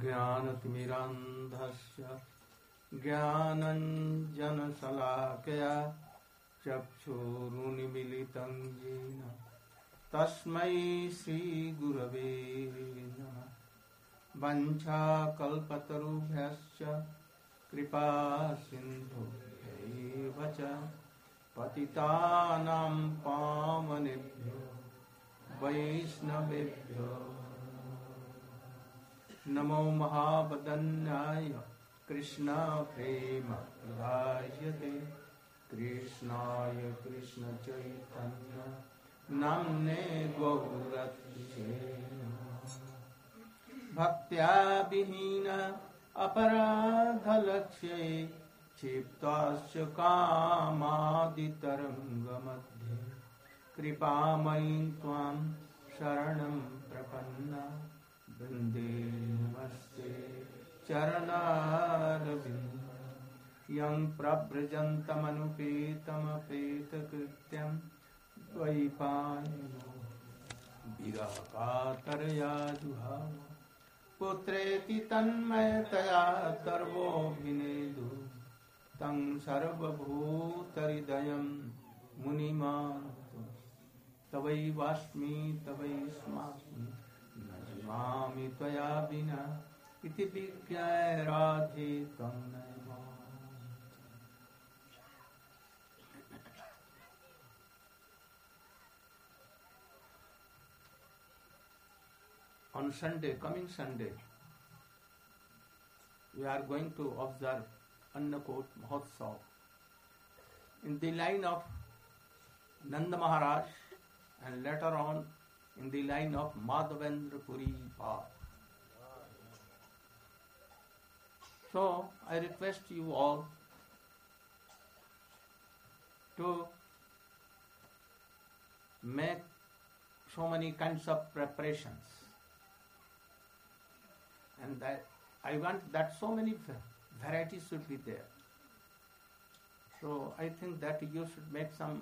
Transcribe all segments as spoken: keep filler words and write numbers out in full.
ज्ञानतिमिरान्धस्य ज्ञानञ्जनशलाकया चक्षुरुन्मीलितं येन तस्मै श्रीगुरवे नमः। वञ्चाकल्पतरुभ्यश्च कृपा सिन्धुभ्यैव च पतितानां पावनेभ्यो वैष्णवेभ्यो नमो महावदन्याय कृष्ण प्रेम प्रदायते कृष्णाय कृष्ण चैतन्य नाम्ने गौरत्से भक्त्या विहीन अपराधलक्ष्ये क्षिप्ताश्च कामादितरङ्गमध्ये कृपामयीं त्वां शरणं प्रपन्ना वन्दे नमस्ते चरणारविन्दं यं प्रव्रजन्तमनुपेतमपेतकृत्यं द्वैपायनो विरहकातरया जुहाव पुत्रेति तन्मयतया सर्वोऽभिनेदु तं सर्वभूतहृदयं मुनिमानतु तवैवास्मि तवैस्मास्मि न जीवामि त्वया विना इति विज्ञाय राधे त्वं Namami. On Sunday, coming Sunday, we are going to observe Annakot Mahotsav in the line of Nanda Maharaj and later on in the line of Madhavendra Puri Pad. So I request you all to make so many kinds of preparations, and that I want that so many varieties should be there. So I think that you should make some,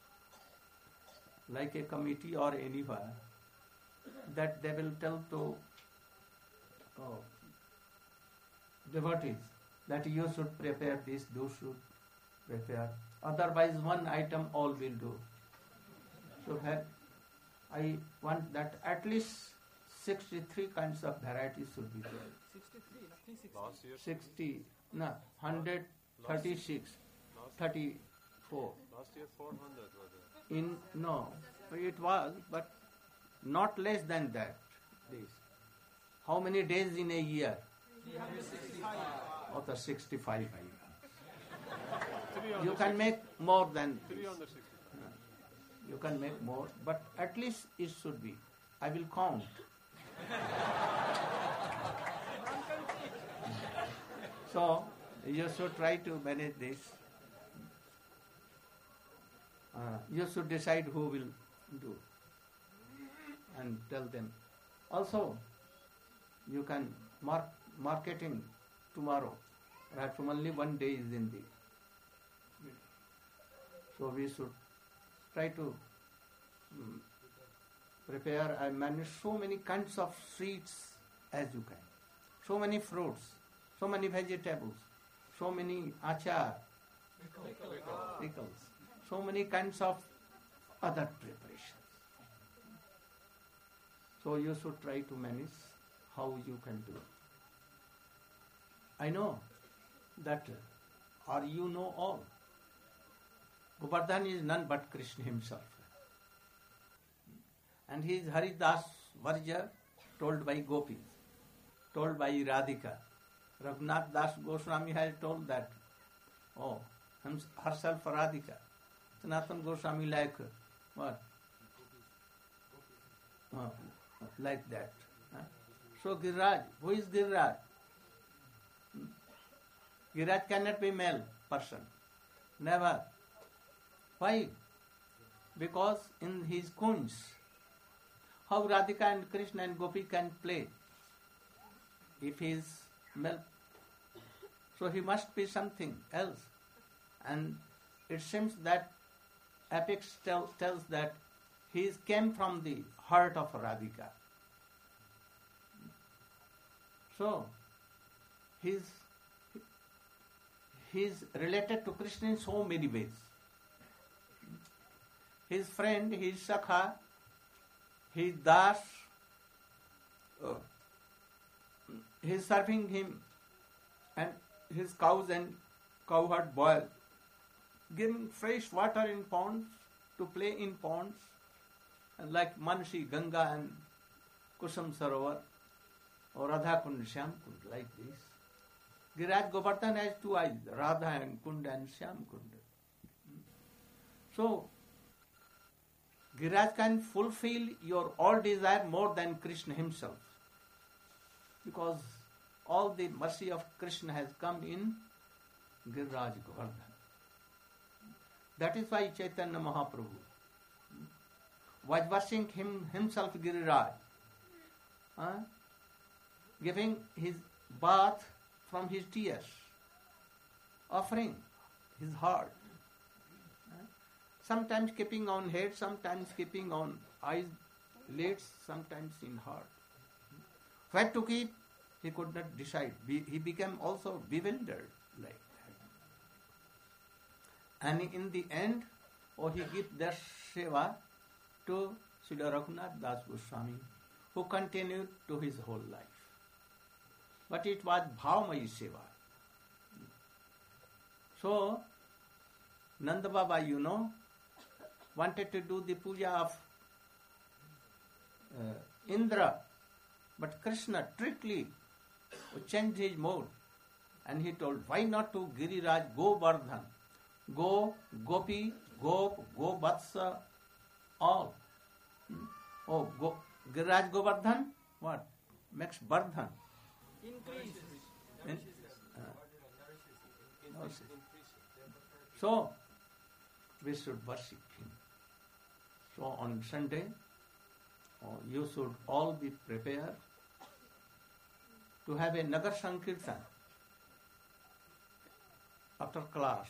like a committee or anywhere, that they will tell to oh, devotees that you should prepare this, you should prepare. Otherwise one item all will do. So I want that at least sixty-three kinds of varieties should be there. sixty-three, nothing sixty. Last year? sixty, no, one hundred thirty-six, thirty-four. Last year four hundred were there. In, no, it was, but not less than that. This. How many days in a year? three hundred sixty-five. Or the sixty-five. You can make more than this. three hundred sixty. You can make more, but at least it should be. I will count. So you should try to manage this. Uh, you should decide who will do and tell them. Also, you can mark marketing tomorrow. Perhaps only one day is in the. So we should try to um, prepare and manage so many kinds of sweets as you can. So many fruits, so many vegetables, so many achar, pickles, so many kinds of other preparations. So you should try to manage how you can do. I know that, or you know all, Govardhan is none but Krishna himself. And he is Haridas Varja, told by Gopis, told by Radhika. Raghunath Das Goswami has told that, oh, herself Radhika. Sanatana Goswami like what? Oh, like that. Huh? So Giriraj, who is Giriraj? Giriraj cannot be male person. Never. Why? Because in his kunj, how Radhika and Krishna and Gopi can play if he is male? So he must be something else. And it seems that epics tell, tells that he came from the heart of Radhika. So, he's, he's related to Krishna in so many ways. His friend, his Sakha, his Das, uh, he's serving him, and his cows and cowherd boil, giving fresh water in ponds, to play in ponds, and like Mansi, Ganga and Kusum Sarovar, or Radha Kund, Shyam Kund, like this. Giriraj Govardhan has two eyes, Radha and Kund and Shyam Kund. So, Giriraj can fulfill your all desire more than Krishna himself. Because all the mercy of Krishna has come in Giriraj Govardhan. That is why Chaitanya Mahaprabhu was washing him himself Giriraj, uh, giving his bath from his tears, offering his heart. Uh, sometimes keeping on head, sometimes keeping on eyelids, sometimes in heart. Where to keep, he could not decide. He became also bewildered like that. And in the end, oh, he gave their seva to Srila Raghunath Das Goswami, who continued to his whole life. But it was Bhavamayi seva. So, Nanda Baba, you know, wanted to do the puja of uh, Indra, but Krishna strictly changed his mode, and he told, why not to Giriraj Govardhan? Go, Gopi, Gop, Go, Vatsa, all. Hmm. Oh, Go, Giriraj Govardhan, what? Makes Vardhan. Increase. In, uh, okay. So, we should worship him. So, on Sunday, oh, you should all be prepared to have a Nagar Sankirtan after class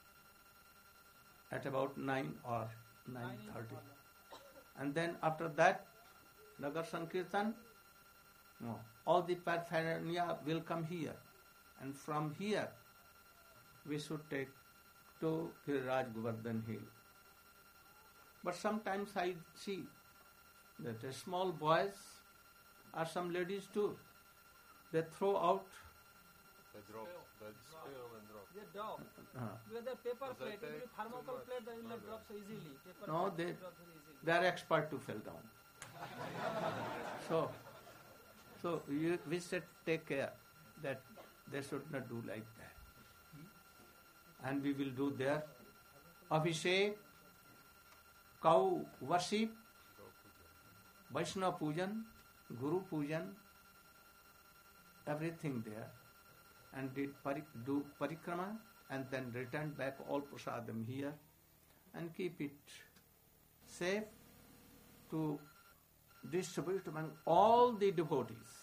at about nine or nine thirty. And then after that, Nagar Sankirtan, no, all the paraphernalia will come here. And from here, we should take to Giriraj Govardhan Hill. But sometimes I see that uh, small boys or some ladies too, they throw out They drop, they spill and drop. They drop. uh, With the paper Because plate, they if you take thermocol too much. plate, then No, it drops so easily. Paper No, plate they- drops very easily. they are expert to fall down. So, so you, we should take care that they should not do like that. And we will do there Abhishek, cow worship, Vaishnava Pujan, Guru Pujan, everything there, and did pari- do parikrama and then return back all prasadam here and keep it safe to distribute among all the devotees.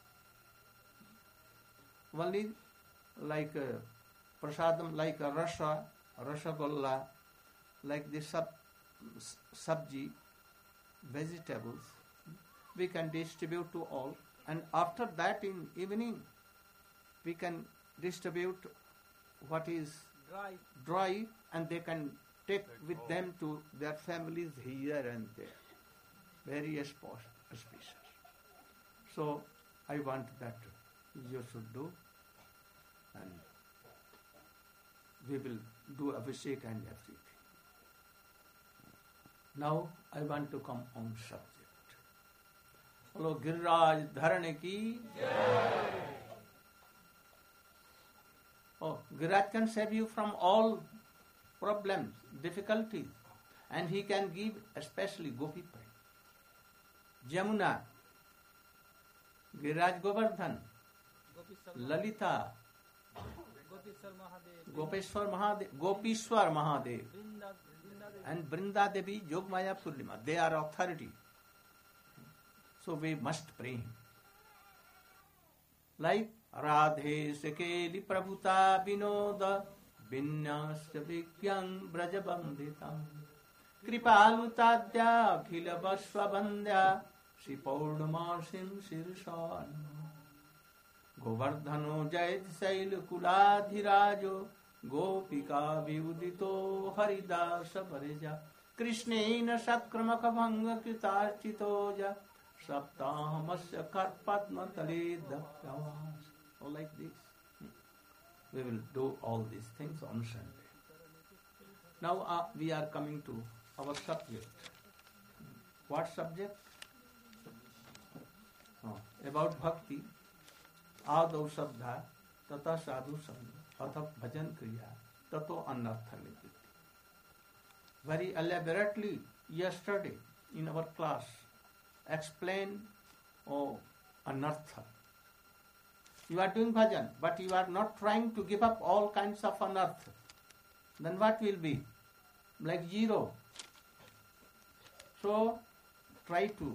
Only like uh, prasadam, like a rasa, rasagolla, like the sub, sabji, vegetables, we can distribute to all. And after that in evening, we can distribute what is Dry. dry, and they can take Take with all. them to their families here and there. Very auspicious. auspicious. So I want that you should do, and we will do Abhishek and everything. Now I want to come on subject. Hello, Giriraj Dharane ki. Oh, Giriraj can save you from all problems, difficulties, and he can give especially Gopi Prem. Jamuna, Giriraj Govardhan, Gopishwar Lalita, Gopishwar Mahadev. Gopeshwar Mahadev, Gopishwar Mahadev, Vrinda, Vrinda and Brinda Devi Yogmaya Purnima. They are authority. So we must pray him. Like Radhe Sekeli Prabhuta Vinoda Vinyasya Vikyang Brajabandhitam Kripalutadya Khila Vasvabandhya Shri Paurnamarsim Sirshan. गोवर्धनो जयति शैलकुलाधिराजो गोपिका विउदितो हरिदास परिजा कृष्णेन सत्क्रमक भंग कृतार्चितो जा सप्ताहमस्य कर्पद्मतले दत्तवास. Oh, like this. We will do all these things on Sunday. Now uh, we are coming to our subject. What subject? Oh, about bhakti. Ādau sabdha, tata sadhu sangha, atha bhajan kriya, tato anartha nivritti. Very elaborately yesterday in our class explained oh, anartha. You are doing bhajan, but you are not trying to give up all kinds of anartha. Then what will be? Like zero. So try to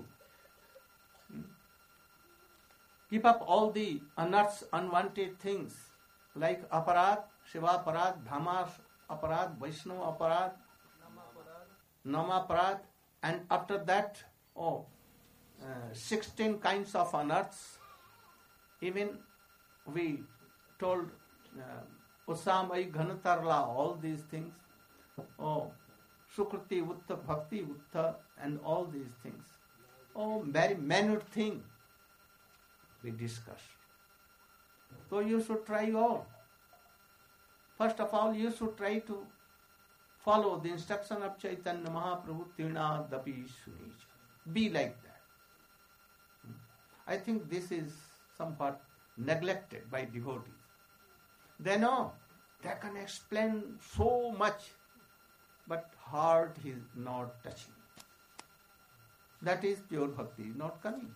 keep up all the unearths, unwanted things like aparad, shiva aparad, dhamma aparad, vaishnava aparad, nama aparad, and after that, oh, uh, sixteen kinds of unearths. Even we told uh, Usamai Ghanatarla, all these things. Oh, Sukriti Utta, Bhakti Utta, and all these things. Oh, very minute thing we discussed. So you should try all. First of all, you should try to follow the instruction of Chaitanya Mahaprabhu, Tirna Dapi Sunij. Be like that. I think this is somewhat neglected by devotees. They know they can explain so much, but heart is not touching. That is pure bhakti, not coming.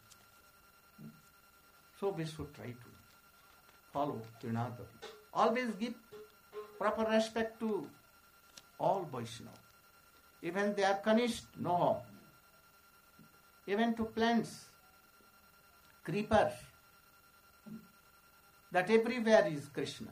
So we should try to follow Trinadavi. Always give proper respect to all Vaishnava. Even they are Kanishta, no harm. Even to plants, creepers, that everywhere is Krishna.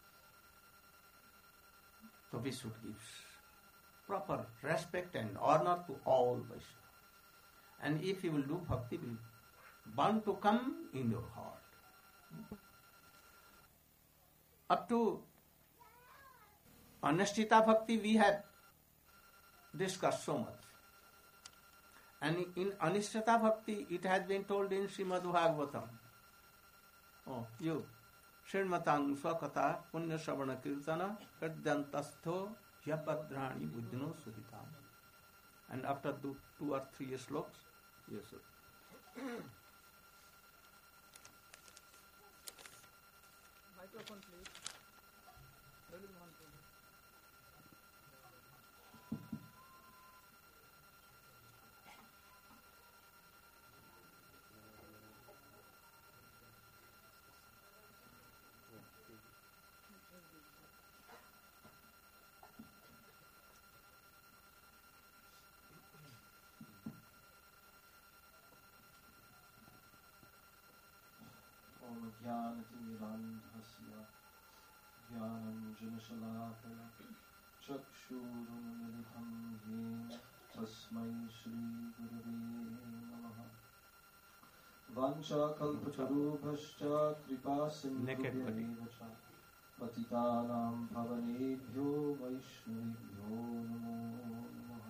So we should give proper respect and honor to all Vaishnava. And if you will do bhakti, will bound to come in your heart. Up to Anushtita Bhakti we have discussed so much. And in Anushtita Bhakti it has been told in Srimad Bhagavatam. Oh, you. Srimmatang Swakata Punya Savana Kirtana Kadyantashtho Yapadrani Buddhino Suhitam. And after two, two or three sloks, yes sir. Microphone, please. Really want to. ज्ञानतिमिरान्धस्य ज्ञानञ्जनशलाकया चक्षुरुन्मिलितं येन तस्मै श्रीगुरवे नमः। वाञ्छाकल्पतरुभ्यश्च कृपासिन्धुभ्यैव च पतितानां पावनेभ्यो वैष्णवेभ्यो नमो नमः।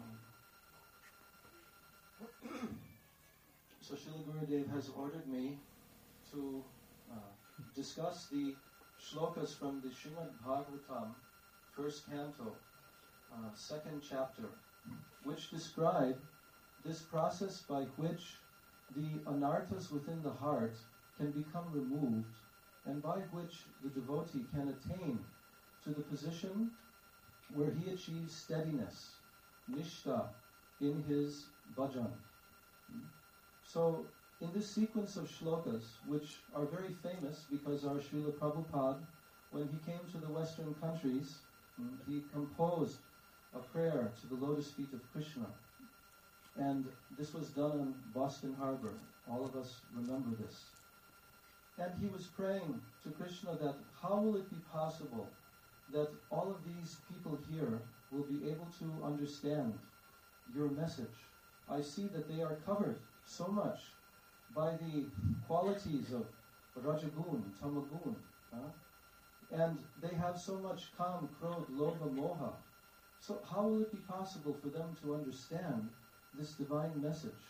So Srila Gurudev has ordered me to uh, discuss the shlokas from the Srimad Bhagavatam, first canto, uh, second chapter, which describe this process by which the anarthas within the heart can become removed and by which the devotee can attain to the position where he achieves steadiness, nishta, in his bhajan. So, in this sequence of shlokas, which are very famous because our Srila Prabhupada, when he came to the Western countries, he composed a prayer to the lotus feet of Krishna. And this was done in Boston Harbor. All of us remember this. And he was praying to Krishna that how will it be possible that all of these people here will be able to understand your message? I see that they are covered so much by the qualities of rajagun, tamagun. Huh? And they have so much kam, krodh, lobha, moha. So how will it be possible for them to understand this divine message?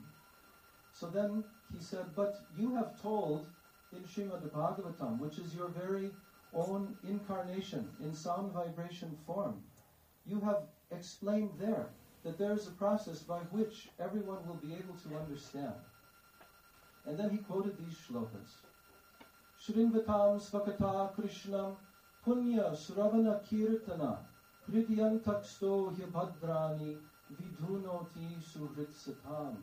So then he said, but you have told in Srimad Bhagavatam, which is your very own incarnation in sound vibration form, you have explained there that there is a process by which everyone will be able to understand. And then he quoted these shlokas. Shrinvatam svakata krishnam punya suravana kirtana hridyantaksto hyabhadrani vidhunoti suhritsatam.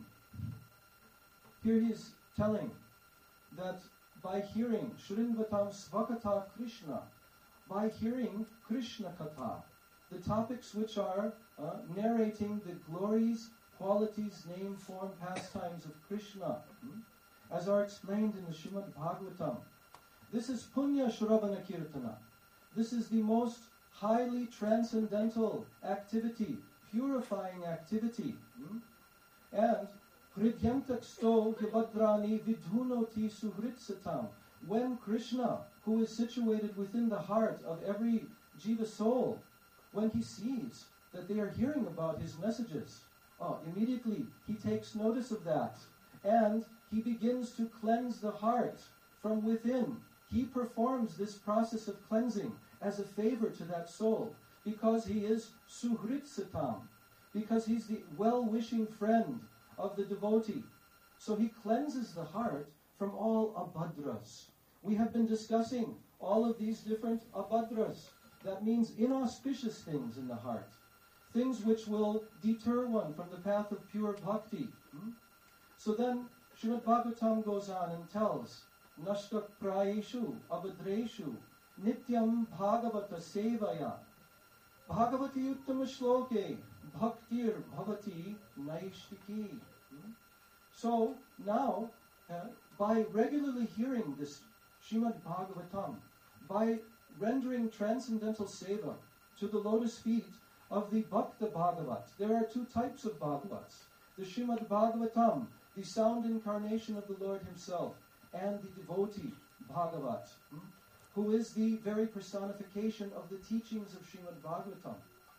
Here he is telling that by hearing Shrinvatam svakata Krishna, by hearing Krishna Katha, the topics which are uh, narrating the glories, qualities, name, form, pastimes of Krishna, hmm, as are explained in the Srimad Bhagavatam. This is Punya Shravana Kirtana. This is the most highly transcendental activity, purifying activity. Hmm? And Hridyantaksto Hyabhadrani Vidhunoti Suhritsatam. When Krishna, who is situated within the heart of every jiva soul, when he sees that they are hearing about his messages, oh, immediately he takes notice of that. And he begins to cleanse the heart from within. He performs this process of cleansing as a favor to that soul, because he is Suhritsatam, because he's the well-wishing friend of the devotee. So he cleanses the heart from all abhadras. We have been discussing all of these different abhadras. That means inauspicious things in the heart. Things which will deter one from the path of pure bhakti. Hmm? So then Srimad Bhagavatam goes on and tells, Nashtak prayeshu abhadreshu nityam bhagavata sevaya bhagavati uttama shloke bhaktir bhavati naishtiki. Hmm? So now, uh, by regularly hearing this Srimad Bhagavatam, by rendering transcendental seva to the lotus feet of the Bhakta Bhagavat. There are two types of Bhagavats. The Srimad Bhagavatam, the sound incarnation of the Lord himself, and the devotee Bhagavat, hmm, who is the very personification of the teachings of Srimad Bhagavatam.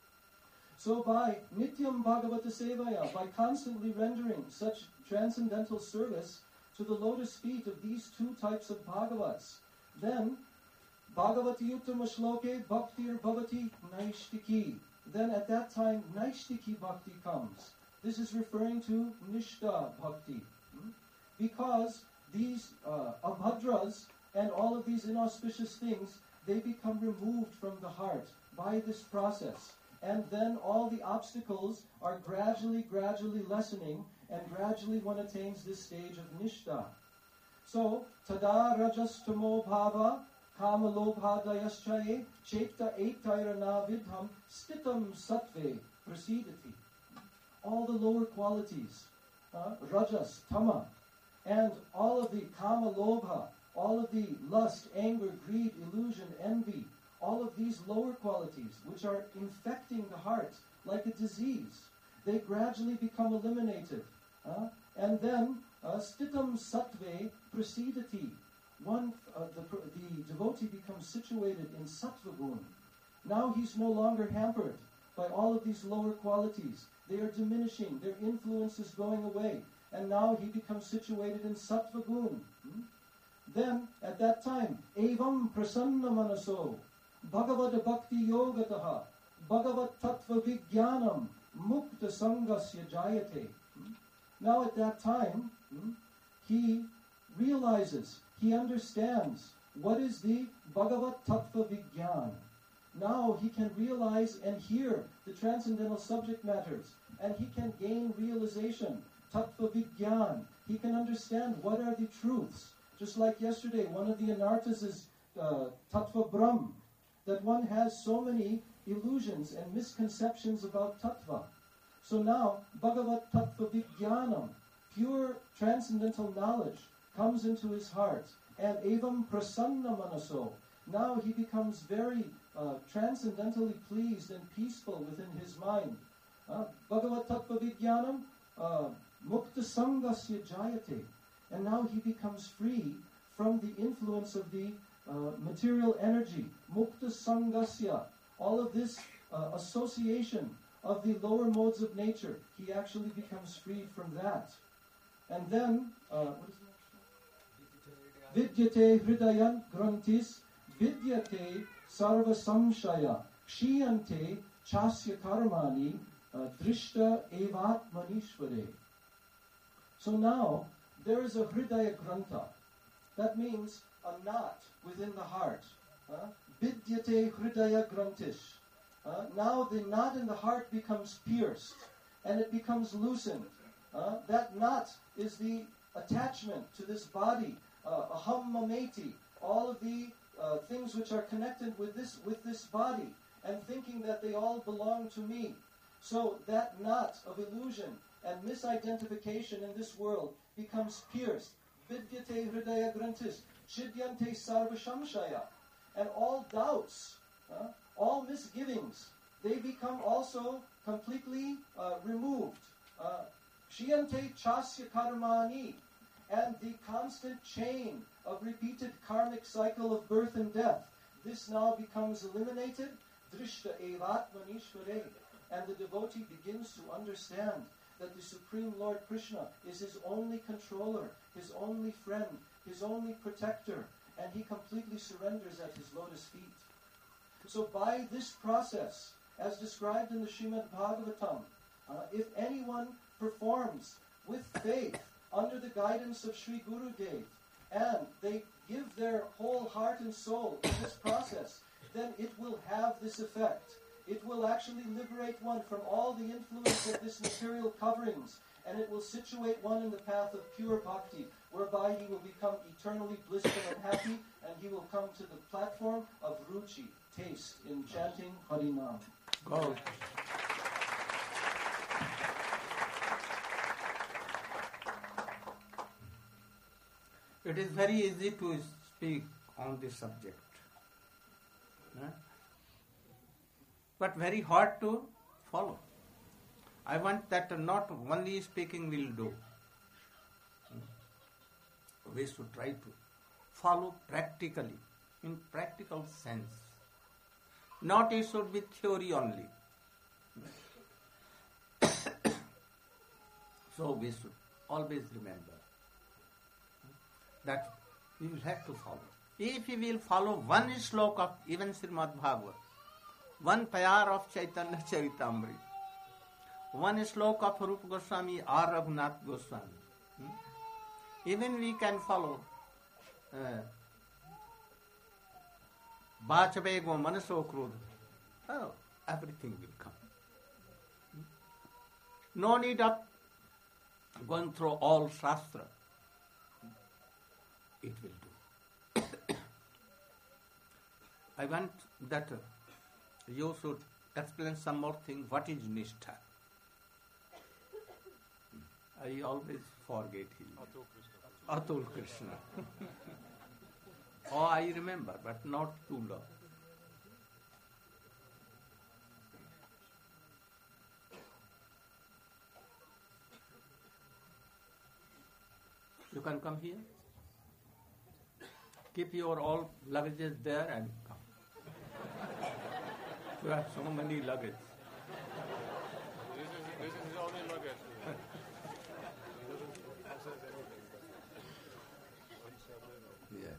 So by Nityam Bhagavata Sevaya, by constantly rendering such transcendental service to the lotus feet of these two types of Bhagavats, then Bhagavati Uttama Shloke Bhaktir Bhavati Naishtiki. Then at that time, Naishtiki Bhakti comes. This is referring to Nishta Bhakti. Hmm? Because these uh, abhadras and all of these inauspicious things, they become removed from the heart by this process. And then all the obstacles are gradually, gradually lessening, and gradually one attains this stage of Nishta. So, Tada Rajastamo Bhava Kama Lobhadayaschaye Chaita Etairana Vidham Stitam Sattve Prasidati. All the lower qualities, uh, Rajas, Tama, and all of the Kama Lobha, all of the lust, anger, greed, illusion, envy, all of these lower qualities which are infecting the heart like a disease, they gradually become eliminated. Uh, and then, uh, Stitam Sattve Prasidati. One, uh, the, the devotee becomes situated in Sattva Gun. Now he's no longer hampered by all of these lower qualities. They are diminishing, their influence is going away, and now he becomes situated in Sattva Gun. Hmm? Then, at that time, Evam Prasanna Manaso, Bhagavad Bhakti Yogataha, Bhagavat Tattva Vijnanam, Mukta Sangasya Jayate. Hmm? Now at that time, hmm, he realizes, he understands what is the Bhagavat Tattva Vijnan. Now he can realize and hear the transcendental subject matters, and he can gain realization, Tattva Vijnan. He can understand what are the truths. Just like yesterday, one of the anarthas is uh, Tattva Brahm, that one has so many illusions and misconceptions about Tattva. So now, Bhagavat Tattva Vijnanam, pure transcendental knowledge, comes into his heart. And Evam Prasanna Manaso, now he becomes very uh, transcendentally pleased and peaceful within his mind. Uh, Bhagavat Tattva Vijnanam, uh, Mukta Sangasya Jayate. And now he becomes free from the influence of the uh, material energy, mukta sangasya, all of this uh, association of the lower modes of nature. He actually becomes freed from that. And then, uh, what is the next one? Vidyate hridayan grantis, vidyate sarva samshaya, kshiyante chasya karmani, uh, drishta evat manishvare. So now, there is a hridaya granta. That means a knot within the heart. Uh, Vidyate hridaya grantish. Uh, now the knot in the heart becomes pierced and it becomes loosened. Uh, that knot is the attachment to this body, uh, aham mameti, all of the uh, things which are connected with this with this body, and thinking that they all belong to me. So that knot of illusion and misidentification in this world becomes pierced. Vidyate hridaya grantis, chidyante sarva shamshaya. And all doubts, uh, all misgivings, they become also completely uh, removed. Kshiyante chasya karmani. And the constant chain of repeated karmic cycle of birth and death, this now becomes eliminated. Drishta evat manishvare. And the devotee begins to understand that the Supreme Lord Krishna is his only controller, his only friend, his only protector, and he completely surrenders at his lotus feet. So by this process, as described in the Srimad Bhagavatam, uh, if anyone performs with faith under the guidance of Sri Gurudev, and they give their whole heart and soul in this process, then it will have this effect. It will actually liberate one from all the influence of this material coverings, and it will situate one in the path of pure bhakti, whereby he will become eternally blissful and happy, and he will come to the platform of ruchi, taste, in chanting Harinam. Go. It is very easy to speak on this subject, huh? But very hard to follow. I want that not only speaking will do. We should try to follow practically, in practical sense. Not it should be theory only. So we should always remember that we will have to follow. If we will follow one slok of even Srimad Bhagavad, one payar of Chaitanya Charitamrita, one slok of Rupa Goswami or Raghunath Goswami, hmm? even we can follow Bachabego Manaso Krudha. Oh, everything will come. No need of going through all Shastra. It will do. I want that you should explain some more thing. What is Nishtha? I always forget him. Atul Krishna. Oh, I remember, but not too long. You can come here. Keep your all luggages there and come. You have so many luggage. This is, this is his only luggage. Yes.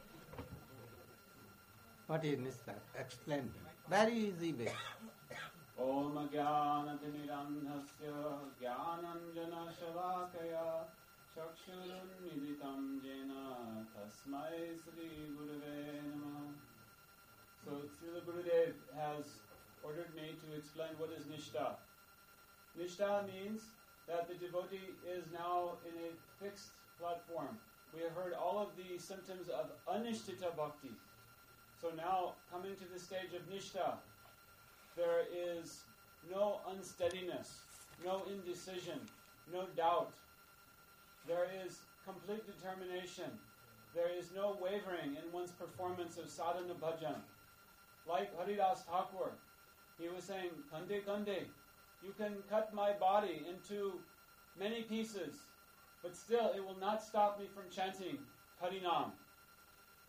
What is Nishtha? Explain. Very easy way. Om Jnanatimirandhasya Jnananjana Shavakaya Chakshurunmilitam Jena Tasmai Sri Gurave Namah. So Srila Gurudev has ordered me to explain what is Nishtha. Nishtha means that the devotee is now in a fixed platform. We have heard all of the symptoms of anishtita bhakti. So now, coming to the stage of Nishtha, there is no unsteadiness, no indecision, no doubt. There is complete determination. There is no wavering in one's performance of sadhana bhajan. Like Haridas Thakur, he was saying, Kande Kande, you can cut my body into many pieces, but still it will not stop me from chanting Harinam.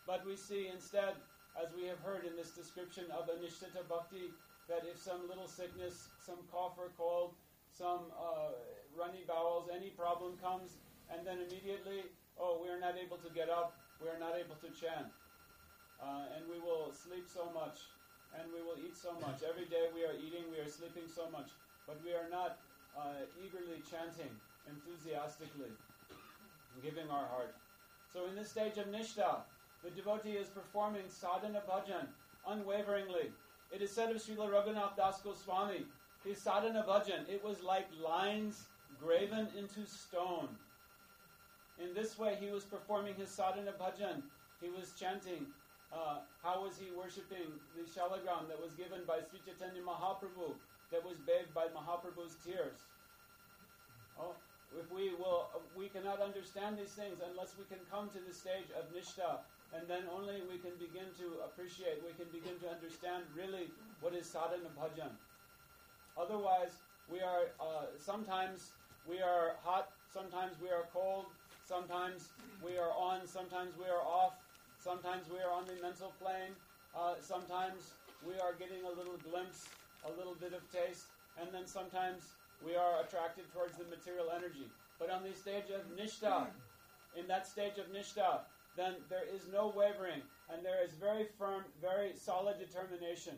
But we see instead, as we have heard in this description of Anishtata Bhakti, that if some little sickness, some cough or cold, some uh, runny bowels, any problem comes, and then immediately, oh, we are not able to get up, we are not able to chant. Uh, and we will sleep so much, and we will eat so much. Every day we are eating, we are sleeping so much, but we are not uh, eagerly chanting, enthusiastically, giving our heart. So in this stage of Nishtha, the devotee is performing sadhana bhajan unwaveringly. It is said of Srila Raghunath Das Goswami, his sadhana bhajan, it was like lines graven into stone. In this way he was performing his sadhana bhajan. He was chanting, uh, how was he worshipping the shalagram that was given by Sri Chaitanya Mahaprabhu, that was bathed by Mahaprabhu's tears. Oh, if we will, we cannot understand these things unless we can come to the stage of Nishtha, and then only we can begin to appreciate, we can begin to understand really what is sadhana bhajan. Otherwise, we are, uh, sometimes we are hot, sometimes we are cold, sometimes we are on, sometimes we are off, sometimes we are on the mental plane, uh, sometimes we are getting a little glimpse, a little bit of taste, and then sometimes we are attracted towards the material energy. But on the stage of Nishtha, in that stage of Nishtha, then there is no wavering, and there is very firm, very solid determination.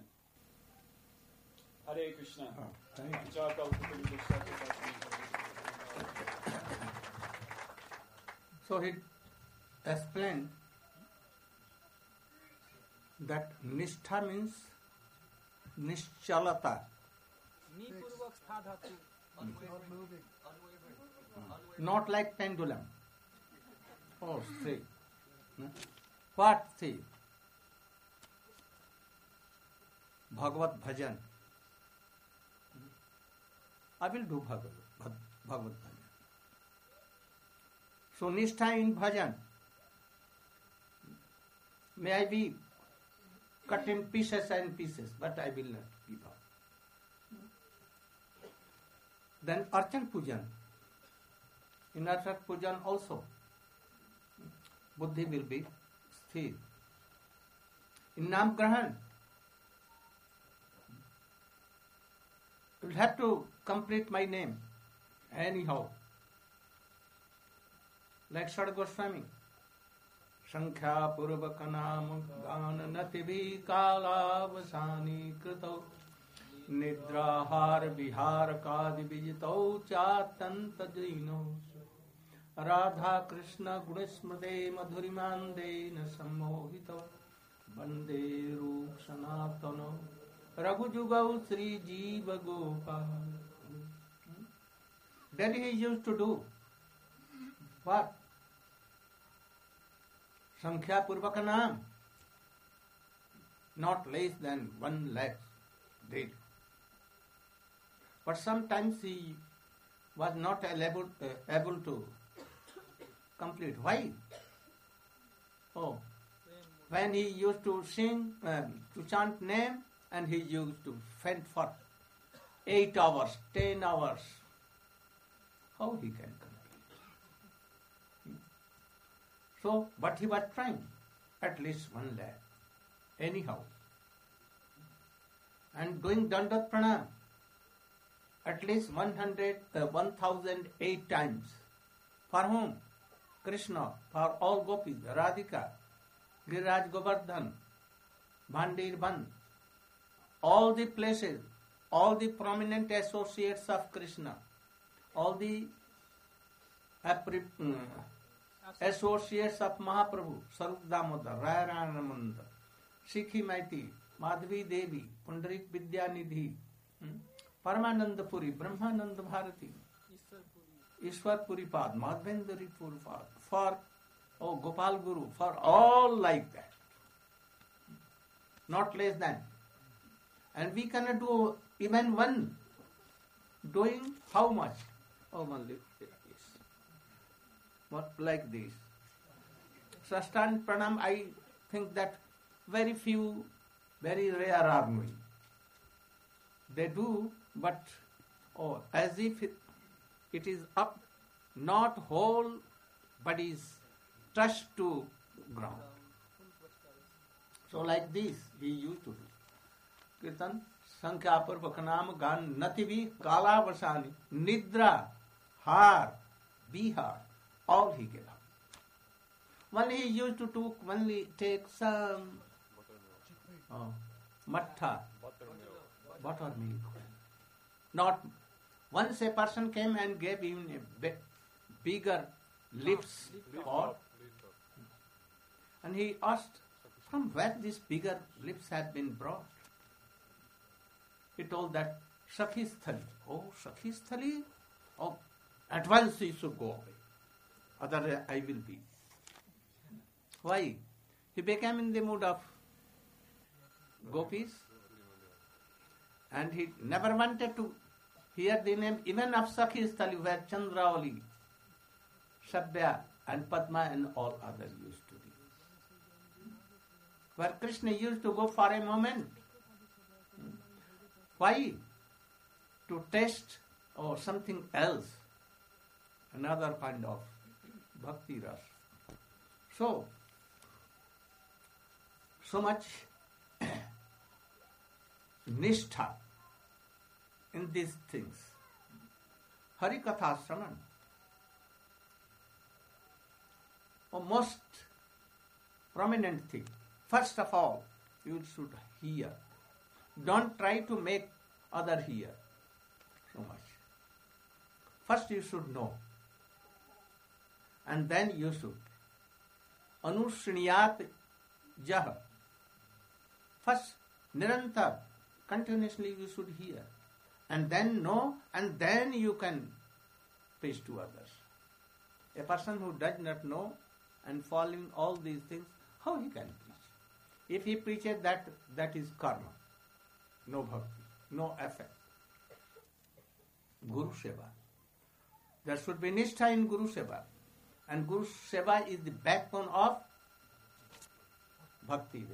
Hare Krishna. Oh, thank you. Jai Prabhupada. So he explained that Nishtha means Nischalata, Ni-purvak stha dhatu. Not moving. not like pendulum. Oh, see. Hmm? What see? Bhagavad Bhajan. I will do Bhagavad, Bhagavad Bhajan. So Nishtha in Bhajan. May I be cut in pieces and pieces, but I will not give up. Then Archan Pujan. In Archan Pujan also, Buddhi will be sthir. In Nam Grahan, you will have to complete my name anyhow. Like Sada Goswami. Sankhya Purvaka Nam Gana Nativi Kala Vasani Krito Nidrahar Vihar Kadi Vijito Chatanta Dino Radha Krishna Gunismade Madhurimande Nasamohito Bande Rup Sanatano Raghujugau Sri Jiva Gopal. Then he used to do what? Sankhya Purvaka Nam, not less than one lakh did. But sometimes he was not able, uh, able to complete. Why? Oh, when he used to sing, um, to chant name, and he used to faint for eight hours, ten hours. How he can complete? So, but he was trying, at least one lakh, anyhow. And doing Dandat Pranam, at least one hundred, uh, one thousand eight times. For whom? Krishna, for all gopis, Radhika, Giriraj Govardhan, Bhandir Bandh, all the places, all the prominent associates of Krishna, all the appre- uh, associates of Mahaprabhu, Sarup Damodar, Raya Ranamanda, Sikhi Maiti, Madhvi Devi, Pundarik Vidyanidhi, hmm? Paramananda Puri, Brahmananda Bharati, Ishwar Puri Pad, Madhvendari Puri Pad, for oh, Gopal Guru, for all like that. Not less than. And we cannot do even one. Doing how much? Oh, only this. What like this? Sastan Pranam, I think that very few, very rare are doing. They do, but oh, as if it, it is up, not whole body is touched to ground. So like this, he used to do. Kirtan, Sankhya Purvakanam Gan Nativi Kala Vasani Nidra Har Bihar, all he gave up. Only he used to took, only take some oh, mattha, buttermilk. Not once a person came and gave him a bit bigger lips pot, and he asked, from where these bigger lips have been brought? He told that Sakhi Sthali. Oh, Sakhi Sthali? Oh, at once he should go away. Otherwise I will be. Why? He became in the mood of gopis, and he never wanted to hear the name even of Sakhi Sthali, where Chandravali, Sabya and Padma and all others used to be. Where Krishna used to go for a moment. Why? To taste or something else, another kind of bhakti ras. So, so much nishtha in these things. Hari Katha Shravan, a most prominent thing. First of all, you should hear. Don't try to make other hear so much. First you should know. And then you should. Anushriyat jah. First, nirantar, continuously you should hear. And then know, and then you can preach to others. A person who does not know and following all these things, how he can preach? If he preaches that, that is karma. No bhakti, no effect. Guru Seva. There should be nishtha in Guru Seva. And Guru Seva is the backbone of Bhakti.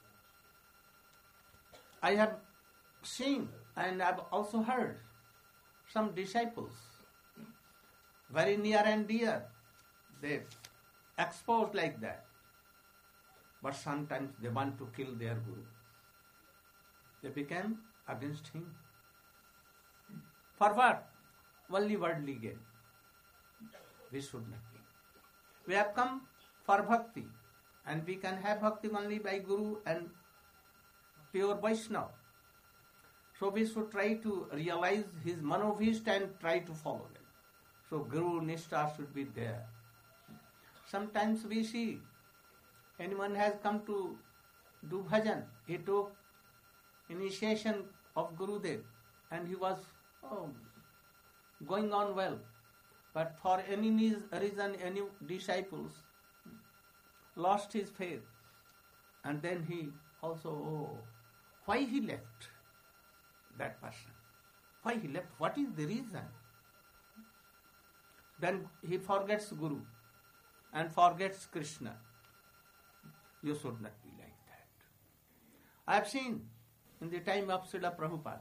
I have seen and I have also heard some disciples, very near and dear, they expose like that. But sometimes they want to kill their Guru. They became against him. For what? Only worldly gain. We should not be. We have come for bhakti, and we can have bhakti only by Guru and pure Vaishnava. So we should try to realize his manovishta and try to follow them. So Guru Nishtha should be there. Sometimes we see anyone has come to do bhajan. He took initiation of Gurudev and he was oh, going on well. But for any reason, any disciples lost his faith. And then he also, oh, why he left that person? Why he left? What is the reason? Then he forgets Guru and forgets Krishna. You should not be like that. I have seen in the time of Srila Prabhupada,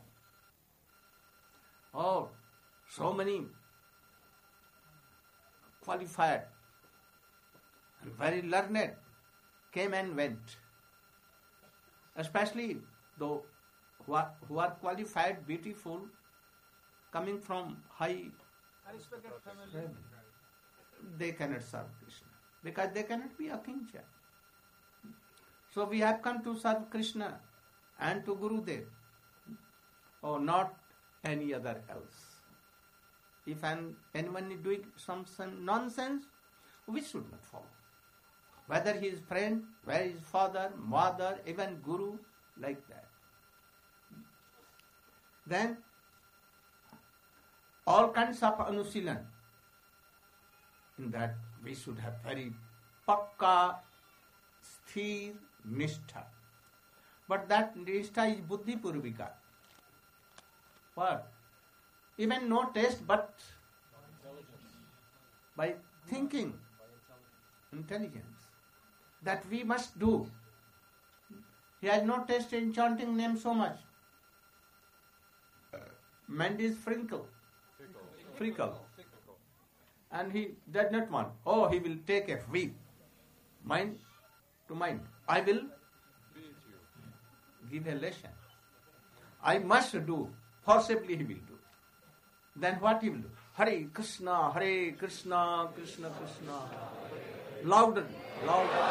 oh, so many qualified and very learned came and went. Especially those who are, who are qualified, beautiful, coming from high Aristocrat family. they cannot serve Krishna because they cannot be a kincha. So we have come to serve Krishna and to Gurudev, or not any other else. If an, anyone is doing some, some nonsense, we should not follow. Whether he is friend, whether his father, mother, even Guru, like that. Then, all kinds of anusilan. In that, we should have very pakka, sthir, nishtha. But that nishtha is buddhi purvika. What? Even no taste, but by thinking, intelligence, that we must do. He has no taste in chanting name so much. Mind is frinkle, frickle, and he does not want. Oh, he will take a whip, mind to mind. I will give a lesson. I must do. Forcibly he will do. Then what he will do? Hare Krishna, Hare Krishna, Krishna Krishna. Louder, louder.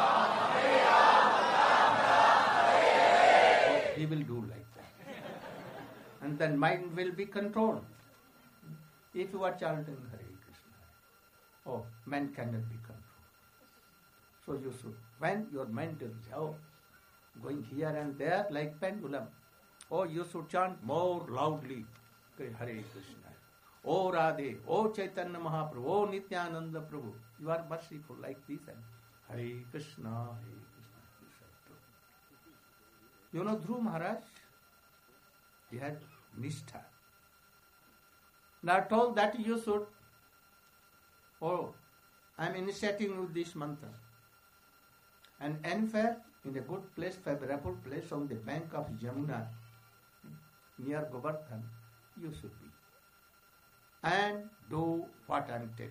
So he will do like that. And then mind will be controlled. If you are chanting Hare Krishna, oh, man cannot be controlled. So you should, when your mind is oh, going here and there like pendulum, oh, you should chant more loudly Hare Krishna. Oh Radhe, oh Chaitanya Mahaprabhu, oh Nityananda Prabhu. You are merciful like this and Hare Krishna, Hare Krishna. You know Dhruv Maharaj, he had Nishtha. Now told that you should, oh, I am initiating with this mantra. And anywhere in a good place, favorable place on the bank of Jamuna, near Govardhan, you should be. And do what I am telling.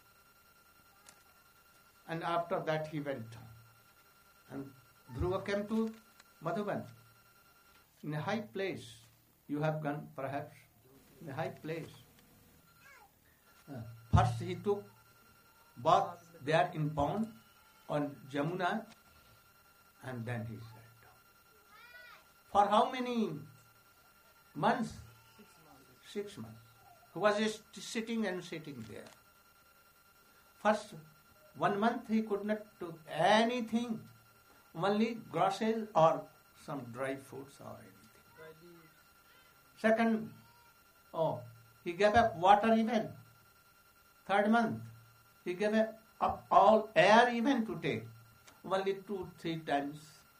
And after that he went on. And Dhruva came to Madhuban. In a high place, you have gone perhaps, in a high place. Uh, first he took bath there in pond on Jamuna, and then he sat down. For how many months? Six months. He was just sitting and sitting there. First one month he could not do anything, only groceries or some dry fruits or anything. Second, oh, he gave up water even. Third month, he gave up all air even to take, only two, three times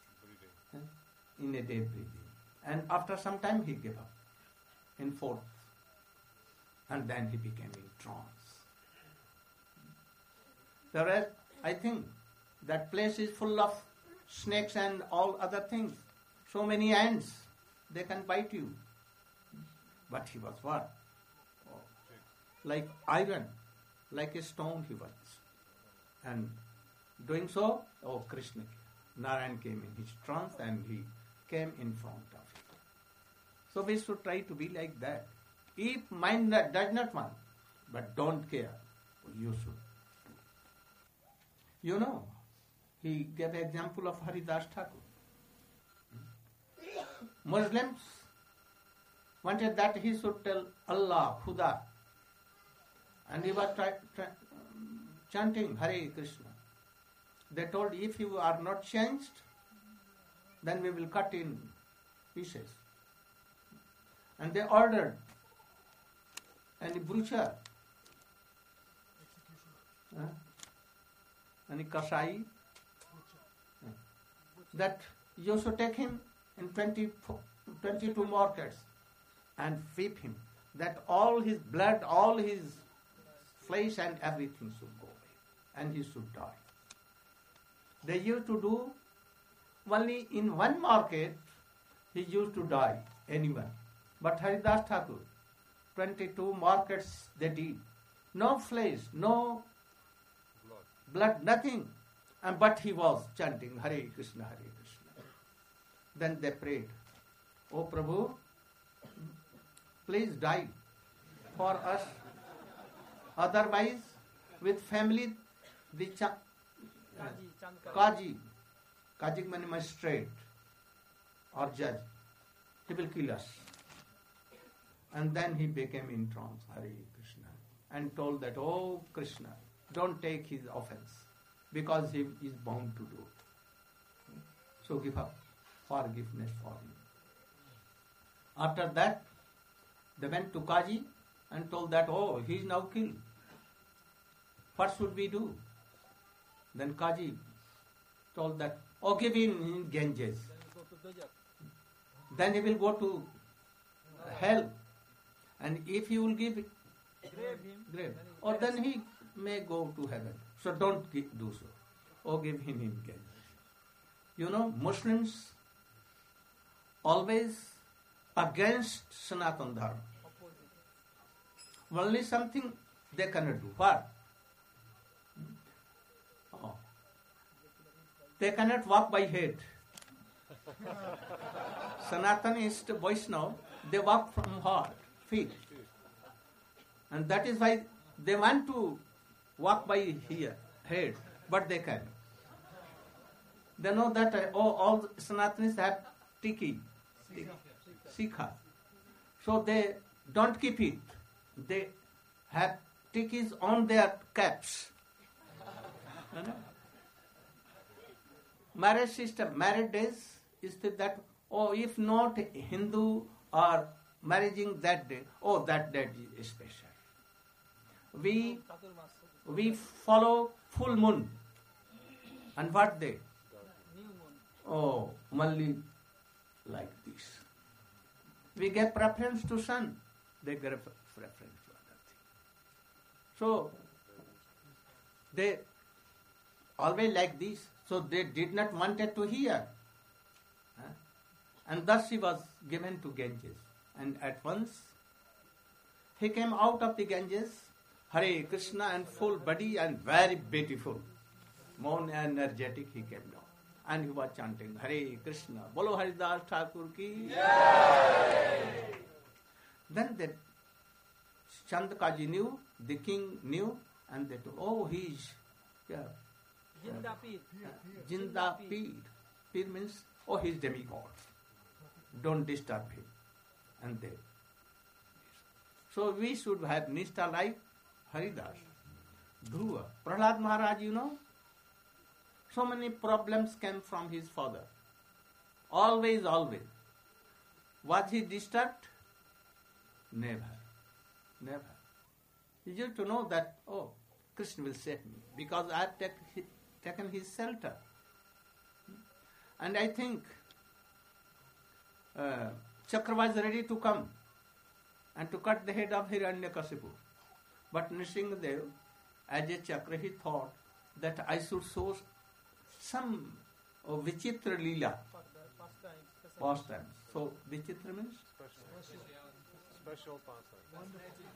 in a day breathing. And after some time he gave up in fourth. And then he became in trance. Whereas I think that place is full of snakes and all other things. So many ants, they can bite you. But he was what? Oh, like iron, like a stone he was. And doing so, oh Krishna, Narayan came in his trance and he came in front of him. So we should try to be like that. If mind does not want, but don't care, you should. You know, he gave an example of Haridas Thakur. Muslims wanted that he should tell Allah, Khuda, and he was try, try, chanting Hare Krishna. They told, if you are not changed, then we will cut in pieces. And they ordered any brucher, uh, any kasai, uh, that you should take him in twenty, twenty-two markets and whip him, that all his blood, all his flesh and everything should go away, and he should die. They used to do only in one market, he used to die, anyone. But Haridas Thakur, twenty-two markets they did. No flesh, no blood, blood nothing. And but he was chanting Hare Krishna, Hare Krishna. Then they prayed, O Prabhu, please die for us. Otherwise, with family, the cha- Kaji, Kaji means magistrate or judge, he will kill us. And then he became in trance, Hare Krishna, and told that, oh Krishna, don't take his offense, because he is bound to do it. So give up forgiveness for him. After that, they went to Kaji and told that, oh, he is now killed. What should we do? Then Kaji told that, oh, give him in Ganges. Then he will go to hell. And if he will give it, grave, or then he may go to heaven. So don't give, do so. Or give him in Ganges. You know, Muslims always against Sanatana Dharma. Only something they cannot do. What? Oh. They cannot walk by head. Sanatanist Vaishnava, they walk from what? Feet. And that is why they want to walk by here, head, but they can't. They know that uh, oh, all Sanatanis have tiki, sikha. So they don't keep it. They have tikis on their caps. You know? Marriage system, married days is that, oh, if not Hindu or marrying that day, oh, that day is special. We we follow full moon. And what day? Oh, Malli like this. We get preference to sun. They get a preference to other thing. So, they always like this. So they did not wanted to hear. Huh? And thus he was given to Ganges. And at once, he came out of the Ganges, Hare Krishna, and full body and very beautiful. More energetic he came down. And he was chanting, Hare Krishna, Bolo Haridas Thakur ki. Yay! Then the Chandakaji knew, the king knew, and they told, oh, he is yeah, Jinda Peer. uh, Jinda Peer. Peer means, oh, he is demigod. Don't disturb him. And they. So we should have Nishtha like Haridas, Dhruva. Prahlad Maharaj, you know, so many problems came from his father. Always, always. Was he disturbed? Never. Never. He used to know that, oh, Krishna will save me because I have take, taken his shelter. And I think uh, Chakra was ready to come and to cut the head of Hiranyakasipu. But Nrsimhadev, as a Chakra, he thought that I should show some oh, Vichitra Leela, pastime. So, Vichitra means? Special pastime.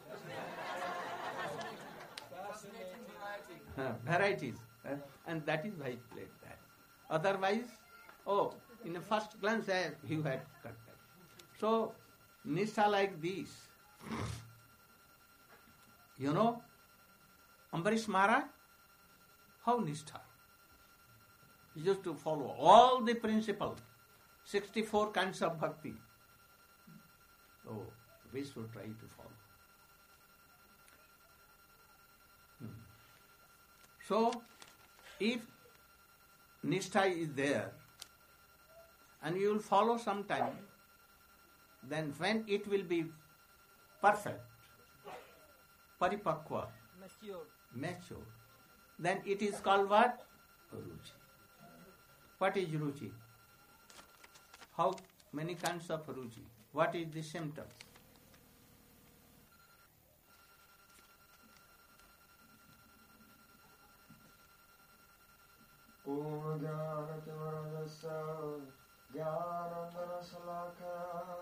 Uh, varieties. Uh, and that is why he played that. Otherwise, oh, in the first glance, uh, he had cut that. So, Nishtha like this. You know, Ambarish Maharaj, how Nishtha? He used to follow all the principles, sixty-four kinds of bhakti. So, we should try to follow. Hmm. So, if Nishtha is there, and you will follow sometime, then when it will be perfect, paripakva, Mature. mature, then it is called what? Ruchi. What is ruchi? How many kinds of ruchi? What is the symptoms? Om Jnanatimarandasya Jnanandanashalaka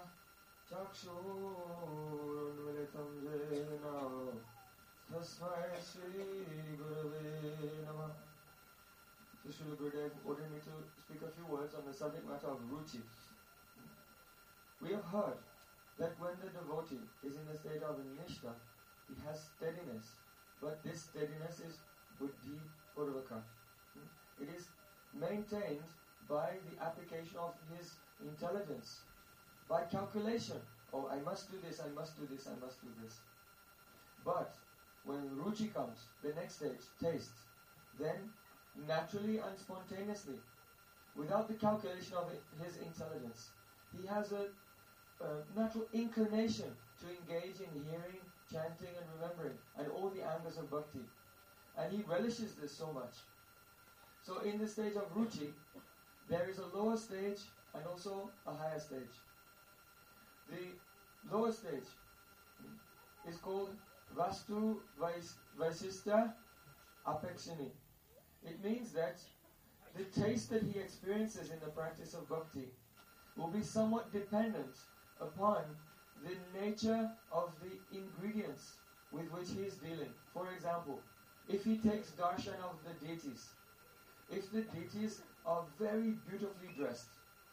Chakshurunmilitam Jena Tasmai Shri Gurave Namah. So Srila Gurudev ordered me to speak a few words on the subject matter of ruchi. We have heard that when the devotee is in the state of nishtha, he has steadiness, but this steadiness is buddhi purvaka. It is maintained by the application of his intelligence, by calculation. Oh, I must do this, I must do this, I must do this. But when ruchi comes, the next stage, taste, then naturally and spontaneously, without the calculation of his intelligence, he has a, a natural inclination to engage in hearing, chanting and remembering, and all the angas of bhakti. And he relishes this so much. So in the stage of ruchi, there is a lower stage and also a higher stage. The lower stage is called Vastu Vaisistha Apekshini. It means that the taste that he experiences in the practice of bhakti will be somewhat dependent upon the nature of the ingredients with which he is dealing. For example, if he takes darshan of the deities, if the deities are very beautifully dressed,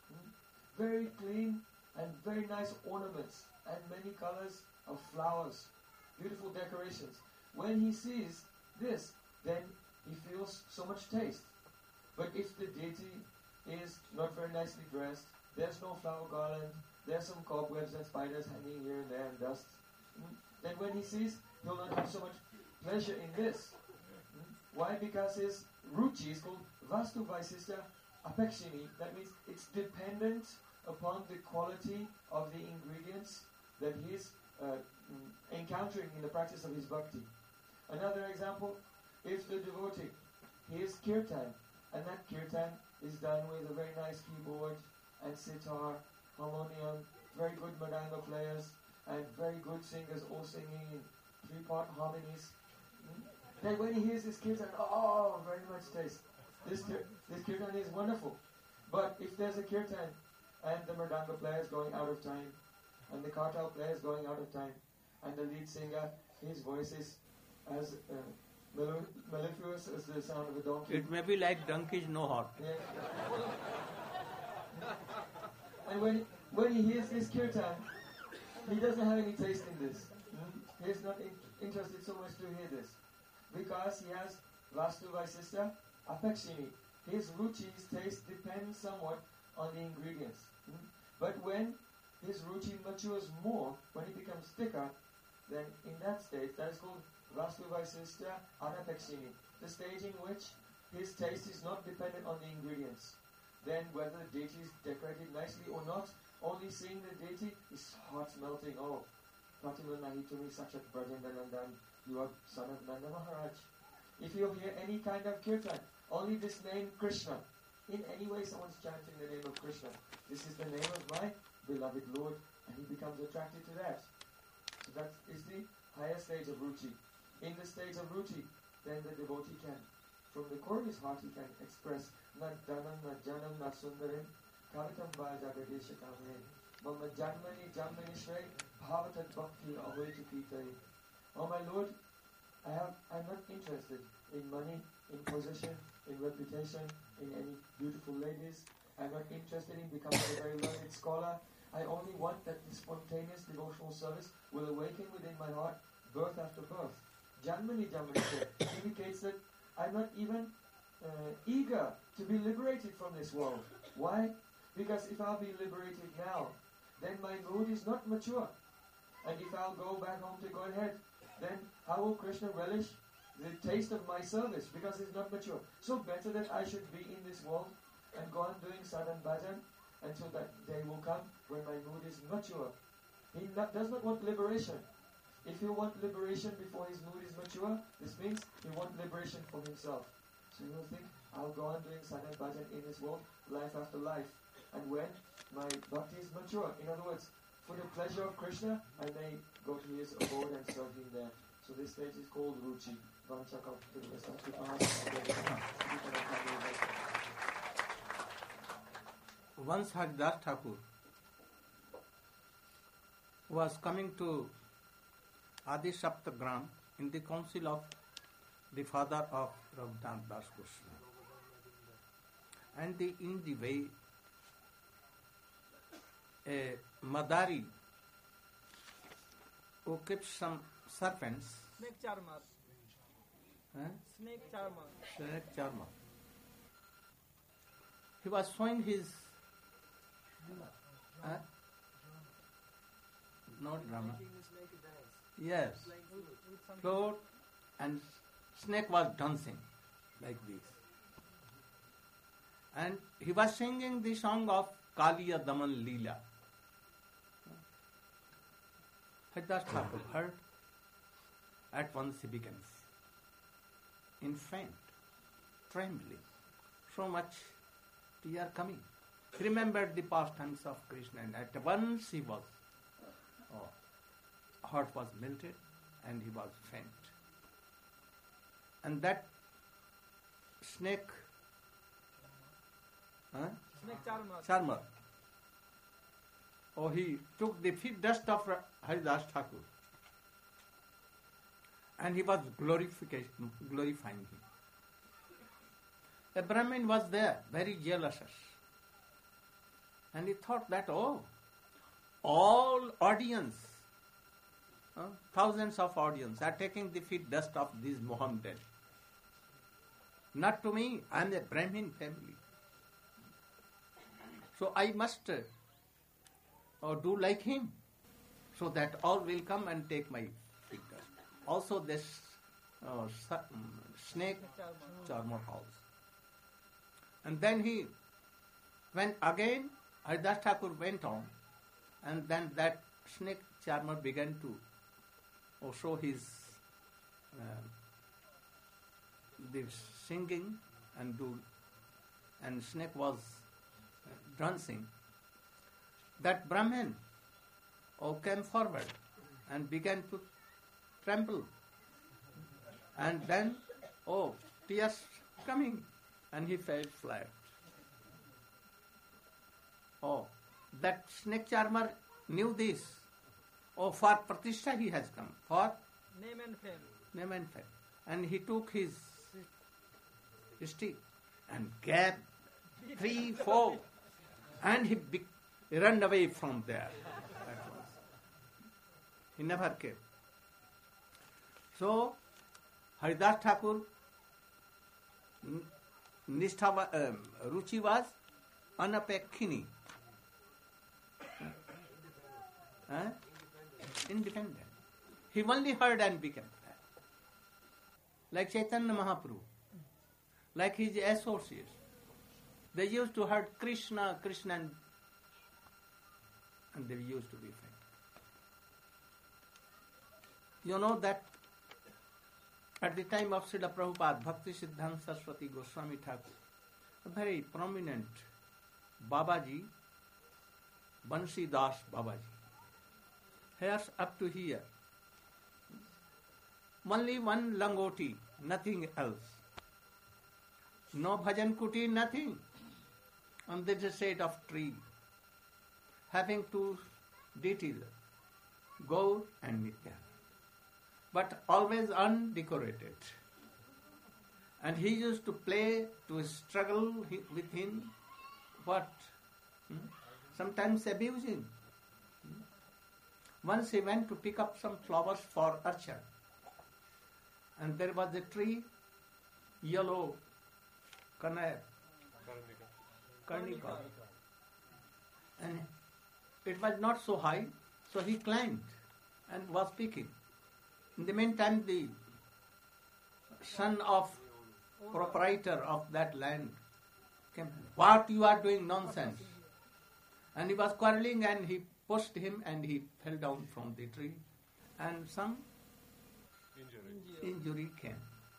Hmm? Very clean and very nice ornaments and many colors of flowers, beautiful decorations. When he sees this, then he feels so much taste. But if the deity is not very nicely dressed, there's no flower garland, there's some cobwebs and spiders hanging here and there and dust, hmm? then when he sees, he'll not have so much pleasure in this. Hmm? Why? Because his ruchi is called Vastu Vaisistha Apekshini. That means it's dependent upon the quality of the ingredients that he is uh, encountering in the practice of his bhakti. Another example, if the devotee hears kirtan, and that kirtan is done with a very nice keyboard and sitar, harmonium, very good madanga players, and very good singers all singing in three-part harmonies. Hmm? Then when he hears this kirtan, oh, very much taste. This, this kirtan is wonderful. But if there's a kirtan and the mridanga player is going out of time, and the kartal player is going out of time, and the lead singer, his voice is as uh, melo- mellifluous as the sound of a donkey. It may be like donkey's no horn. Yeah. And when when he hears this kirtan, he doesn't have any taste in this. Hmm? He is not in- interested so much to hear this. Because he has Vastu Vaisistha Apekshini. His ruchi's taste depends somewhat on the ingredients. Hmm? But when his ruchi matures more, when he becomes thicker, then in that stage, that is called Vastu Vaisistha Anapekshini, the stage in which his taste is not dependent on the ingredients. Then whether the deity is decorated nicely or not, only seeing the deity is heart melting. Oh, Pratima Nahitumi Sachat Brajendanandan, you are son of Nanda Maharaj. If you hear any kind of kirtan, only this name Krishna, in any way someone's chanting the name of Krishna, this is the name of my beloved Lord, and he becomes attracted to that. So that is the higher stage of ruchi. In the stage of ruchi, then the devotee can, from the core of his heart, he can express na dhanam, na janam, na sundarim, kavitam va jagadesha kamene, mama janmani janmani shray, bhavatat bhakti ahoitu kitai. Oh my Lord, I have, I'm not interested in money, in position, in reputation, in any beautiful ladies. I'm not interested in becoming a very learned scholar. I only want that the spontaneous devotional service will awaken within my heart birth after birth. Janmani Janmani indicates that I'm not even uh, eager to be liberated from this world. Why? Because if I'll be liberated now, then my mood is not mature. And if I'll go back home to Godhead, then how will Krishna relish the taste of my service? Because it's not mature. So better that I should be in this world and go on doing sadhan bhajan until that day will come when my mood is mature. He not, does not want liberation. If you want liberation before his mood is mature, this means he wants liberation from himself. So you will think, I'll go on doing sadhan bhajan in this world, life after life. And when my bhakti is mature, in other words, for the pleasure of Krishna, I may go to his abode and serve him there. So this stage is called ruchi. Once Haridas Thakur was coming to Adi Saptagram in the council of the father of Raghunath Das Goswami. And the, in the way, a Madari who keeps some serpents, Snake charmer. eh? Snake charmer. Snake charmer. He was showing his eh? not drama. Yes, float and snake was dancing like this. And he was singing the song of Kaliya Daman Leela. Haridas Thakur heard. At once he begins in faint, trembling, so much tear coming. He remembered the pastimes of Krishna, and at once he was, oh, heart was melted and he was faint. And that snake, huh? Snake charmer. charmer, oh, he took the feet dust of Haridas Thakur and he was glorification, glorifying him. A Brahmin was there, very jealous. And he thought that, oh, all audience, uh, thousands of audience are taking the feet dust of these Mohammedans. Not to me, I am a Brahmin family. So I must uh, do like him, so that all will come and take my feet dust. Also this uh, su- um, snake charmer house. And then he, when again Haridas Thakur went on, and then that snake charmer began to oh, show his uh, this singing and do, and snake was uh, dancing. That Brahmin oh, came forward and began to tremble, and then oh, tears coming, and he fell flat. Oh, that snake charmer knew this. Oh, for Pratishtha he has come, for Name and fame. name and fame. And he took his stick and gave three, four, and he be- ran away from there. That was. He never came. So, Haridas Thakur, n- Nishtha, wa- um, Ruchi was anapekkhini. Huh? Independent. He only heard and became that. Like Chaitanya Mahaprabhu, like his associates. They used to heard Krishna, Krishna, and, and they used to be friends. You know that at the time of Srila Prabhupada, Bhakti Siddhanta Saraswati Goswami Thakur, a very prominent Babaji, Bansi Das Babaji, hairs up to here. Only one langoti, nothing else. No bhajan kuti, nothing. And there is a shade of tree, having two deities, Gaur and Nitya, but always undecorated. And he used to play, to struggle hi- with him, what? Hmm? Sometimes abusing. Hmm? Once he went to pick up some flowers for Archan, and there was a tree, yellow, Kanaya, Karnika. And it was not so high, so he climbed and was picking. In the meantime, the son of proprietor of that land came. What you are doing, nonsense. And he was quarreling, and he pushed him, and he fell down from the tree, and some Injury. injury came.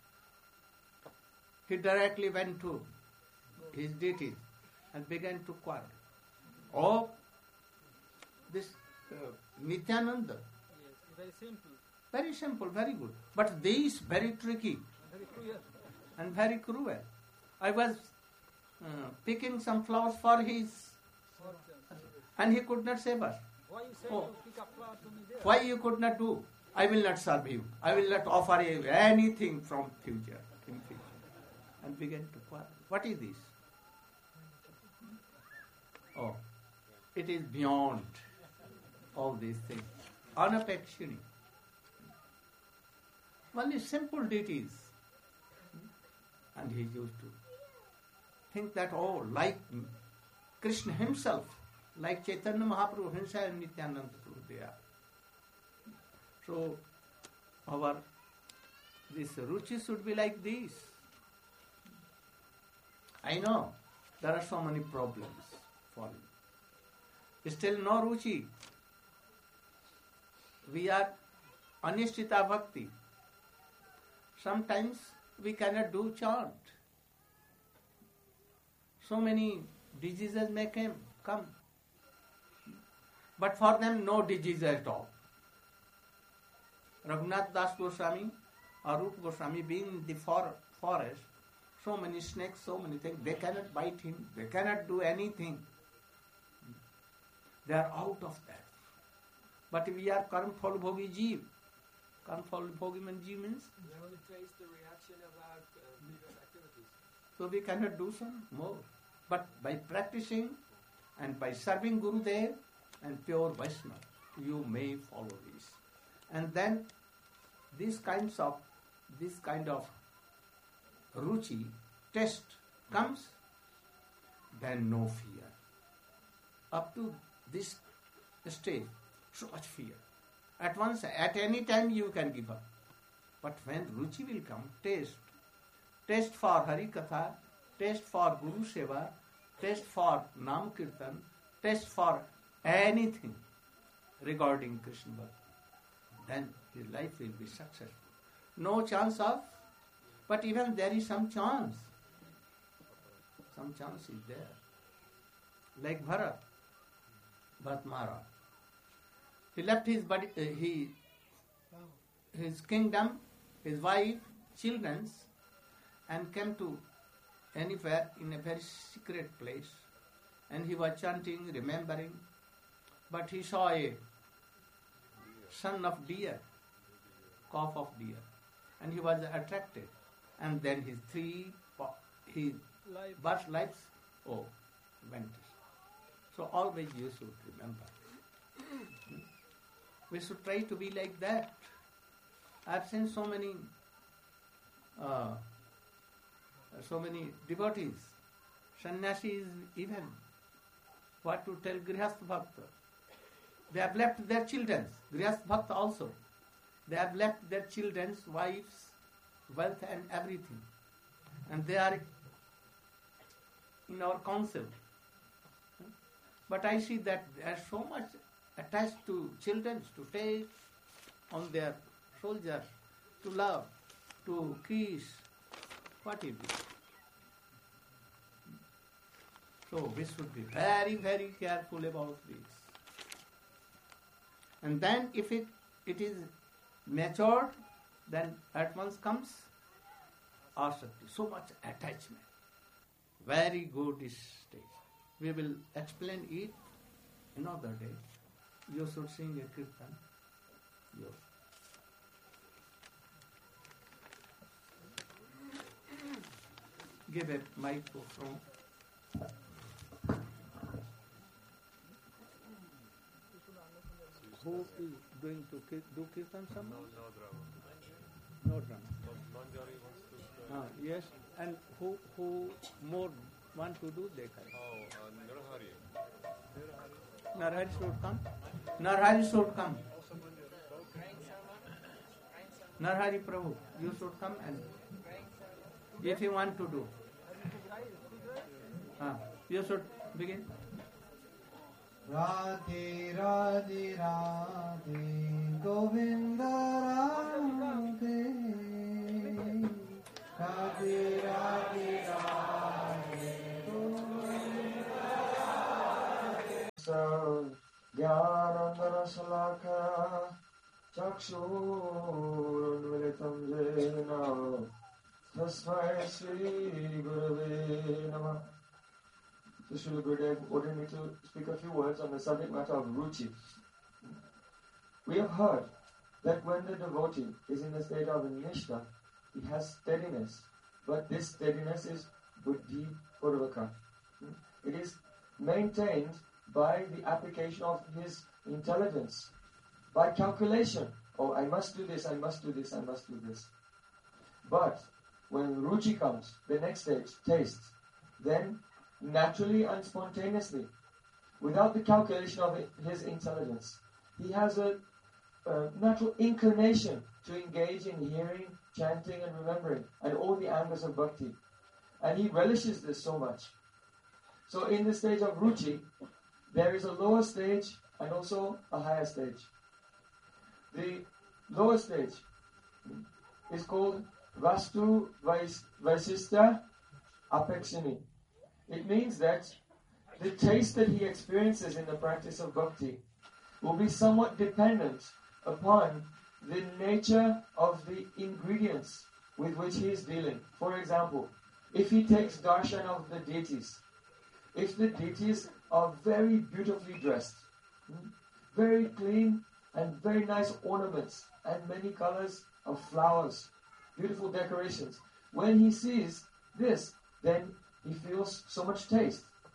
He directly went to his deities and began to quarrel. Oh, this uh, Nityananda, Yes, very simple, very simple, very good. But these very tricky very clear. and very cruel. I was uh, picking some flowers for his, and he could not save us. Why you say Oh. you pick up flower to me there? Why you could not do? I will not serve you. I will not offer you anything from future, in future. And began to quarrel. What is this? Oh, it is beyond all these things. Anapekshini. Only simple deities. And he used to think that, oh, like Krishna himself, like Chaitanya Mahaprabhu himself and Nityananda Prabhu, they are. So, our, this ruchi should be like this. I know there are so many problems for you. Still no ruchi. We are anishtita bhakti. Sometimes we cannot do chant. So many diseases may come, come. But for them, no disease at all. Raghunath Das Goswami or Rupa Goswami being in the for- forest, so many snakes, so many things, they cannot bite him, they cannot do anything. They are out of that. But we are karm phal bhogi jeev. Karm phal bhogi man jeev means, We only trace the reaction of our uh, previous activities. so we cannot do some more. But by practicing And by serving Gurudev and pure Vaishnava, you may follow this. And then these kinds of, this kind of ruchi, test comes, then no fear. Up to this stage, so much fear. At once, at any time you can give up. But when ruchi will come, taste, taste for Hari Katha, taste for Guru Seva, taste for Nam Kirtan, taste for anything regarding Krishna Bhakti, then his life will be successful. No chance of, but even there is some chance. Some chance is there. Like Bharat, Bharat Maharaj. He left his body, uh, he, his kingdom, his wife, children, and came to anywhere in a very secret place. And he was chanting, remembering. But he saw a son of deer, calf of deer. And he was attracted. And then his three, his Life. birth lives, oh, vanished. So always you should remember. We should try to be like that. I've seen so many, uh, so many devotees, sannyasis even. What to tell Grihastha Bhakta? They have left their children, Grihastha Bhakta also. They have left their children's wives, wealth and everything. And they are in our council. But I see that they are so much attached to children, to take on their soldiers, to love, to kiss. What is it? So we should be very, very careful about this. And then if it, it is matured, then at once comes asakti, so much attachment. Very good stage. We will explain it another day. You should sing a kirtan. You. Give a microphone. Who is going to ki- do kirtan some? No, no drama. No drama. But Manjari wants to. Ah, yes, and who who more want to do, they can. Oh, uh, Nirhari. Narhari should come. Narhari should come. Narhari Prabhu, you should come and if you want to do. Ah, you should begin. Radhe Radhe Radhe Govinda Radhe Radhe Radhe Radhe Govinda Radhe Jnanandana Salakha Chakshur Militam Jena Tasmai Shri Gurave Namah. So Srila Gurudev ordered me to speak a few words on the subject matter of ruchi. We have heard that when the devotee is in the state of nishtha, he has steadiness. But this steadiness is buddhi purvaka. It is maintained by the application of his intelligence, by calculation. Oh, I must do this, I must do this, I must do this. But when ruchi comes, the next stage, taste, then naturally and spontaneously, without the calculation of his intelligence, he has a, a natural inclination to engage in hearing, chanting and remembering, and all the angles of bhakti. And he relishes this so much. So in the stage of ruchi, there is a lower stage and also a higher stage. The lower stage is called Vastu Vais- Vaisistha Apekshini. It means that the taste that he experiences in the practice of bhakti will be somewhat dependent upon the nature of the ingredients with which he is dealing. For example, if he takes darshan of the deities, if the deities are very beautifully dressed, very clean and very nice ornaments and many colors of flowers, beautiful decorations, when he sees this, then he feels so much taste.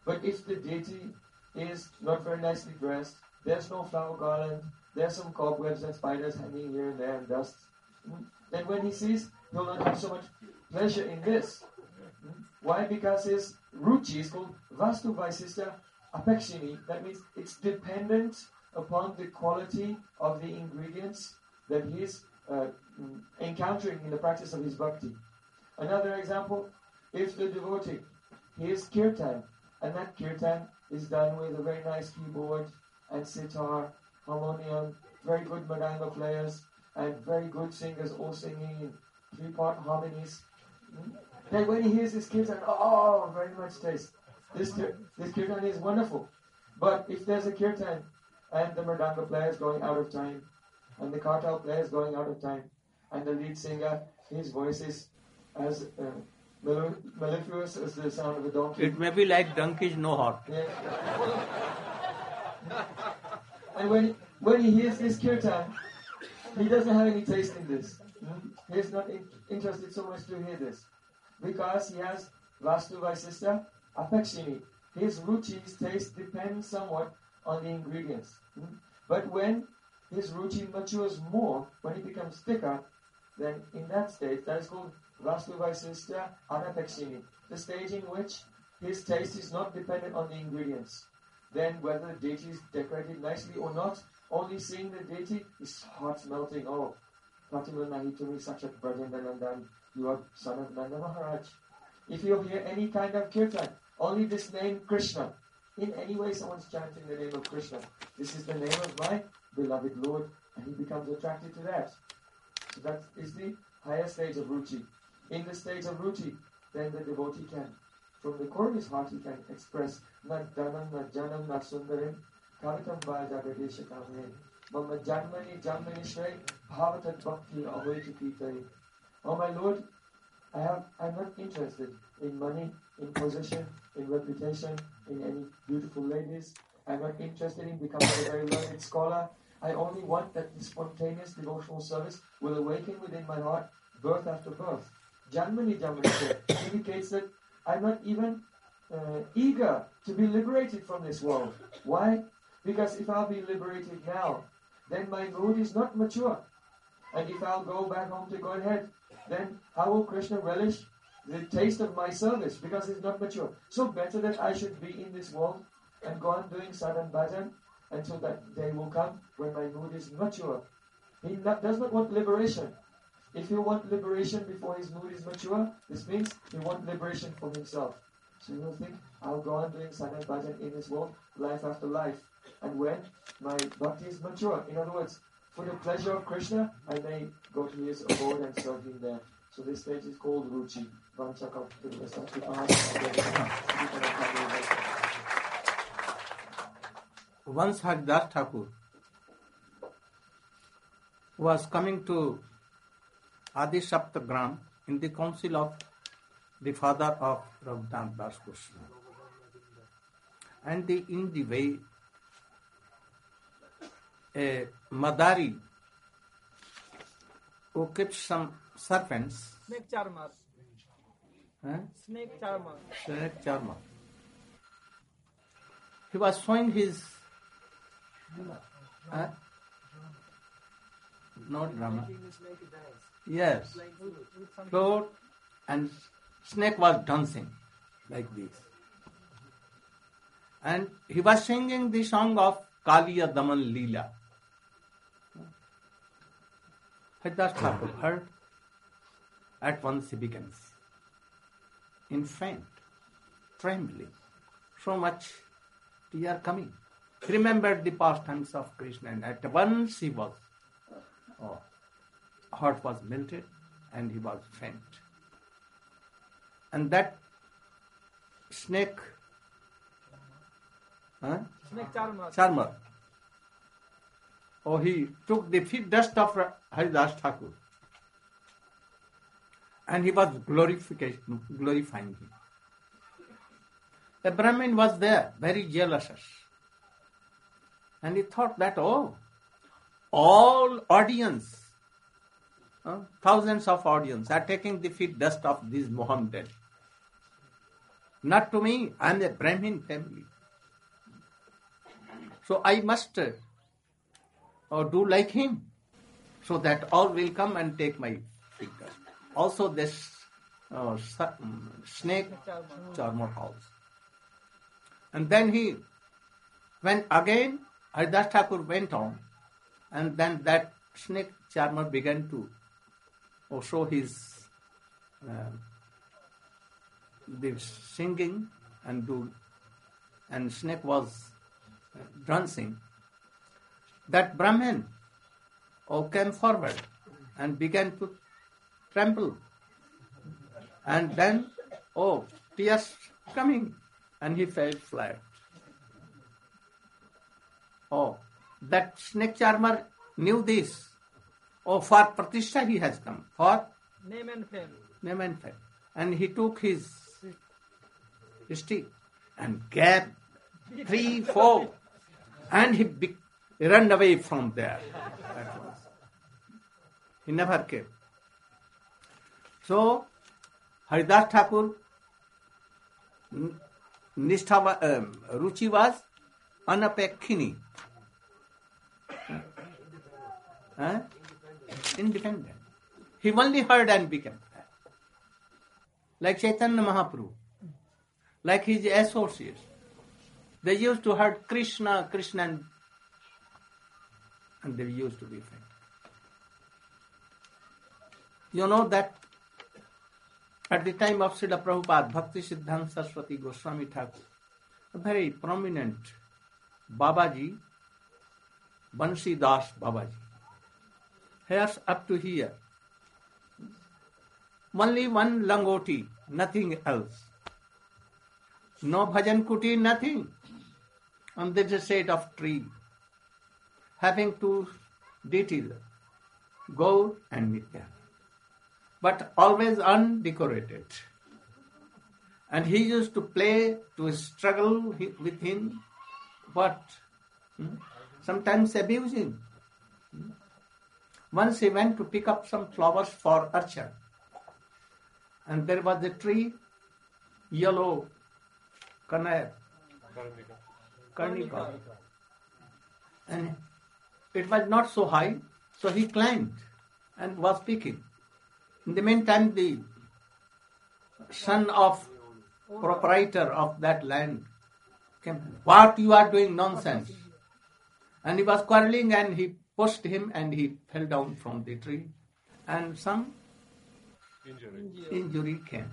But if the deity is not very nicely dressed, there's no flower garland, there's some cobwebs and spiders hanging here and there and dust, hmm, then when he sees, he'll not have so much pleasure in this. Hmm? Why? Because his ruchi is called Vastu Vaisistya Apekshini. That means it's dependent upon the quality of the ingredients that he is uh, encountering in the practice of his bhakti. Another example, if the devotee hears kirtan, and that kirtan is done with a very nice keyboard and sitar, harmonium, very good madanga players, and very good singers all singing in three-part harmonies, hmm? then when he hears this kirtan, oh, very much taste. This, this kirtan is wonderful. But if there's a kirtan and the mridanga player is going out of time, and the kartal player is going out of time, and the lead singer, his voice is as uh, mel- mellifluous as the sound of a donkey. It may be like donkeys no heart. Yeah. And when when he hears this kirtan, he doesn't have any taste in this. Hmm? He is not in, interested so much to hear this, because he has Vastu Vaisistya Apekshini. His ruchi, his taste depends somewhat on the ingredients. Hmm? But when his ruchi matures more, when it becomes thicker, then in that stage, that is called Vastu Vaisistya Anapekshini, the stage in which his taste is not dependent on the ingredients. Then whether the deity is decorated nicely or not, only seeing the deity, his heart's melting. Oh, Pratima Nahitumi Sakshat Brajendanandan, you are son of Nanda Maharaj. If you hear any kind of kirtan, only this name Krishna, in any way someone's chanting the name of Krishna, this is the name of my beloved Lord, and he becomes attracted to that. So that is the higher stage of ruchi. In the stage of ruchi, then the devotee can, from the core of his heart, he can express Nad Dhanam, Nad Janam, Nad Sundarim, Kavitam Vajagadesha Kamne, Mama Janmani, Janmani Shray, Bhavatat Bhakti, Ahoiti Pitai. Oh my Lord, I have, I'm not interested in money, in position, in reputation, in any beautiful ladies. I'm not interested in becoming a very learned scholar. I only want that the spontaneous devotional service will awaken within my heart birth after birth. Janmani Janmani indicates that I'm not even uh, eager to be liberated from this world. Why? Because if I'll be liberated now, then my mood is not mature. And if I'll go back home to Godhead, then how will Krishna relish the taste of my service? Because it's not mature. So better that I should be in this world and go on doing sadhan bhajan until that day will come when my mood is mature. He not, does not want liberation. If you want liberation before his mood is mature, this means he wants liberation from himself. So you will think, I'll go on doing sadhan bhajan in this world, life after life. And when my bhakti is mature, in other words, for the pleasure of Krishna, I may go to his abode and serve him there. So this stage is called ruchi. Once Haridas Thakur was coming to Adi Saptagram in the council of the father of Raghunath Das Goswami. And the, in the way, a Madari who kept some serpents, Snake charmer. huh? Snake charmer. Snake charmer. He was showing his huh? not drama. Yes, With, with some float, and snake was dancing like this. And he was singing the song of Kaliya Daman Leela. Haridas Thakur heard. At once he begins in faint, trembling, so much tear coming. He remembered the pastimes of Krishna, and at once he was, oh, heart was melted, and he was faint. And that snake, huh? snake charmer. charmer, oh, he took the feet dust of Haridas Thakur, and he was glorification, glorifying him. The Brahmin was there, very jealous. And he thought that, oh, all audience, uh, thousands of audience are taking the feet dust of these Mohammedan. Not to me, I am a Brahmin family. So I must uh, uh, do like him, so that all will come and take my finger. Also this uh, snake charmer also. And then he, when again Haridas Thakur went on, and then that snake charmer began to uh, show his uh, the singing and do, and snake was uh, dancing. That Brahmin oh, came forward and began to tremble. And then, oh, tears coming, and he fell flat. Oh, that snake charmer knew this. Oh, for Pratishtha he has come, for Name and fame. name and fame. And he took his stick and gave three, four, and he be- ran away from there. That was. He never came. So, Haridas Thakur, Nishtha, wa- um, Ruchi was anapekkhini. Huh? Independent. He only heard and became that. Like Chaitanya Mahaprabhu, like his associates. They used to hear Krishna, Krishna, and, and they used to be friends. You know that at the time of Srila Prabhupada, Bhakti Siddhanta Saraswati Goswami Thakur, a very prominent Babaji, Bansi Das Babaji, hairs up to here. Only one langoti, nothing else. No bhajan kuti, nothing. And there is a shade of tree, having two deities, Gaur and Nitya, but always undecorated. And he used to play, to struggle with him, but hmm, sometimes abusing. Once he went to pick up some flowers for Archan, and there was a tree, yellow, Kanaya, Karnika. And it was not so high, so he climbed and was picking. In the meantime, the son of proprietor of that land came. What you are doing, nonsense. And he was quarreling, and he pushed him, and he fell down from the tree, and some Injury. injury came.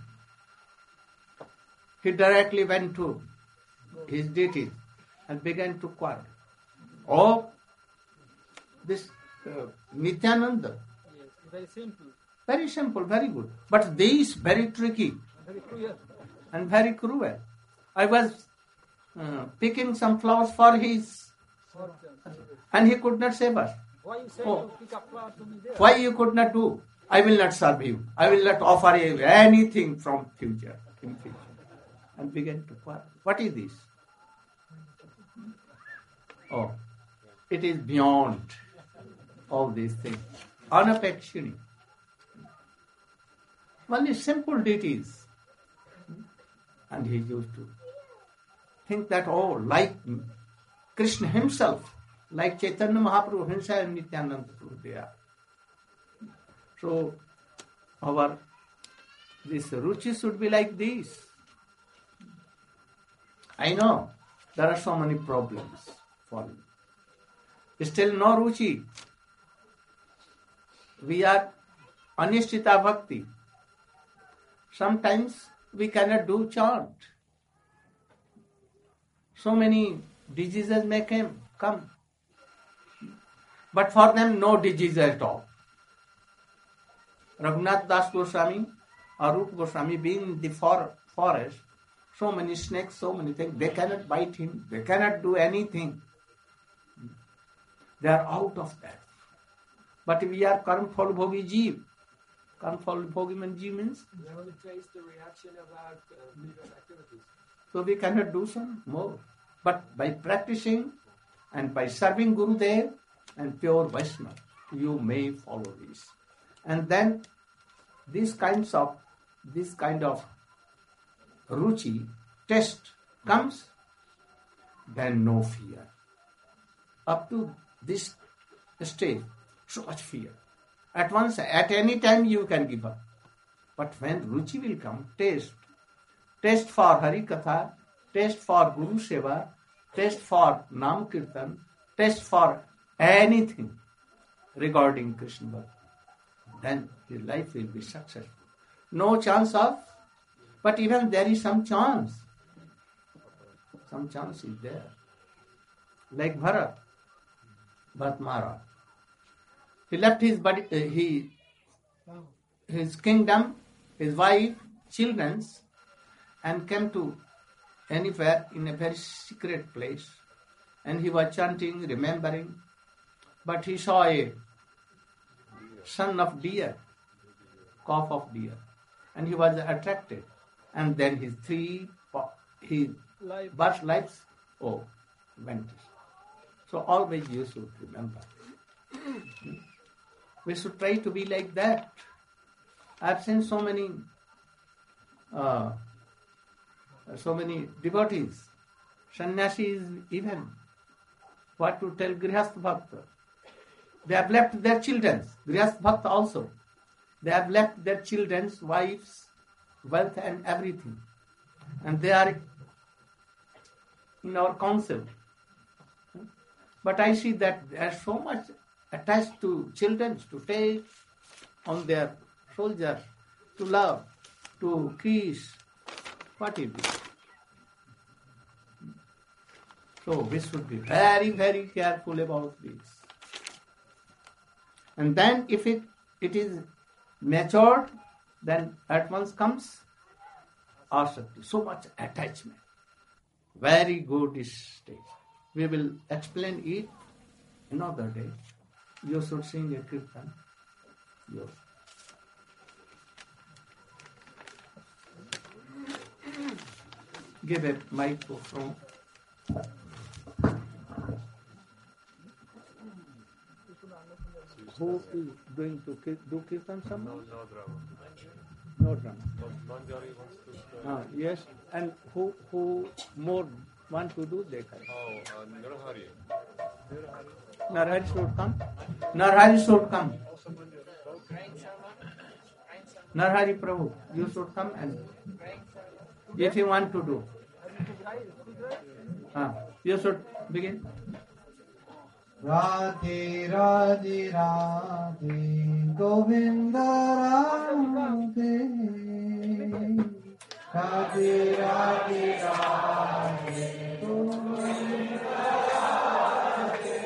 He directly went to his deities and began to quarrel. Oh, this uh, Nityananda, Yes, very simple, very simple, very good. But these very tricky very clear. and very cruel. I was uh, picking some flowers for his, and he could not save us. Why you say Oh. to pick up flower to me there? Why you could not do? I will not serve you. I will not offer you anything from future, in future. And began to quarrel. What is this? Oh, it is beyond all these things. Unapekshini. Only simple deities. And he used to think that, oh, like Krishna himself, like Chaitanya Mahaprabhu himself and Nityananda Prabhu, they are. So, our, this ruchi should be like this. I know there are so many problems for you. Still no ruchi. We are anishtita bhakti. Sometimes we cannot do chant. So many diseases may come, come. But for them, no disease at all. Raghunath Das Goswami, Arup Goswami, being in the for- forest, so many snakes, so many things, they cannot bite him, they cannot do anything. They are out of that. But we are karma phal bhogi jeev. Karma phal bhogi man jeev means, We only trace the reaction of our uh, previous activities. so we cannot do some more. But by practicing and by serving Gurudev and pure Vaishnava, you may follow this. And then these kinds of, this kind of ruchi test comes, then no fear. Up to this stage, so much fear. At once, at any time you can give up. But when Ruchi will come, taste. Taste for Hari Katha, taste for Guru Seva, taste for Nam Kirtan, taste for anything regarding Krishna Bhakti. Then his life will be successful. No chance of, but even there is some chance. Some chance is there. Like Bharat, Bharat Maharaj. He left his body, uh, he, his kingdom, his wife, children, and came to anywhere in a very secret place. And he was chanting, remembering. But he saw a son of deer, calf of deer. And he was attracted. And then his three, his Life. birth lives, oh, went. So always you should remember. We should try to be like that. I've seen so many, uh, so many devotees, sannyasis even, what to tell Grihastha Bhakta. They have left their children, Grihastha Bhakta also. They have left their children's wives, wealth and everything. And they are in our council. But I see that they are so much attached to children, to take on their soldiers, to love, to kiss. What is it? So we should be very, very careful about this. And then if it, it is matured, then at once comes asakti, so much attachment. Very good stage. We will explain it another day. You should sing a kirtan. You. Give a microphone. Who is going to ki- do kirtan someone? No, no drama. No drama. Manjari wants to try. Ah, yes, and who who more want to do, they can. Oh, uh, Narahari. Narhari should come. Narhari should come. Narhari Prabhu, you should come and if you want to do. Ah, you should begin. Radhe Radhe Radhe Govinda Radhe Radhe Radhe Radhe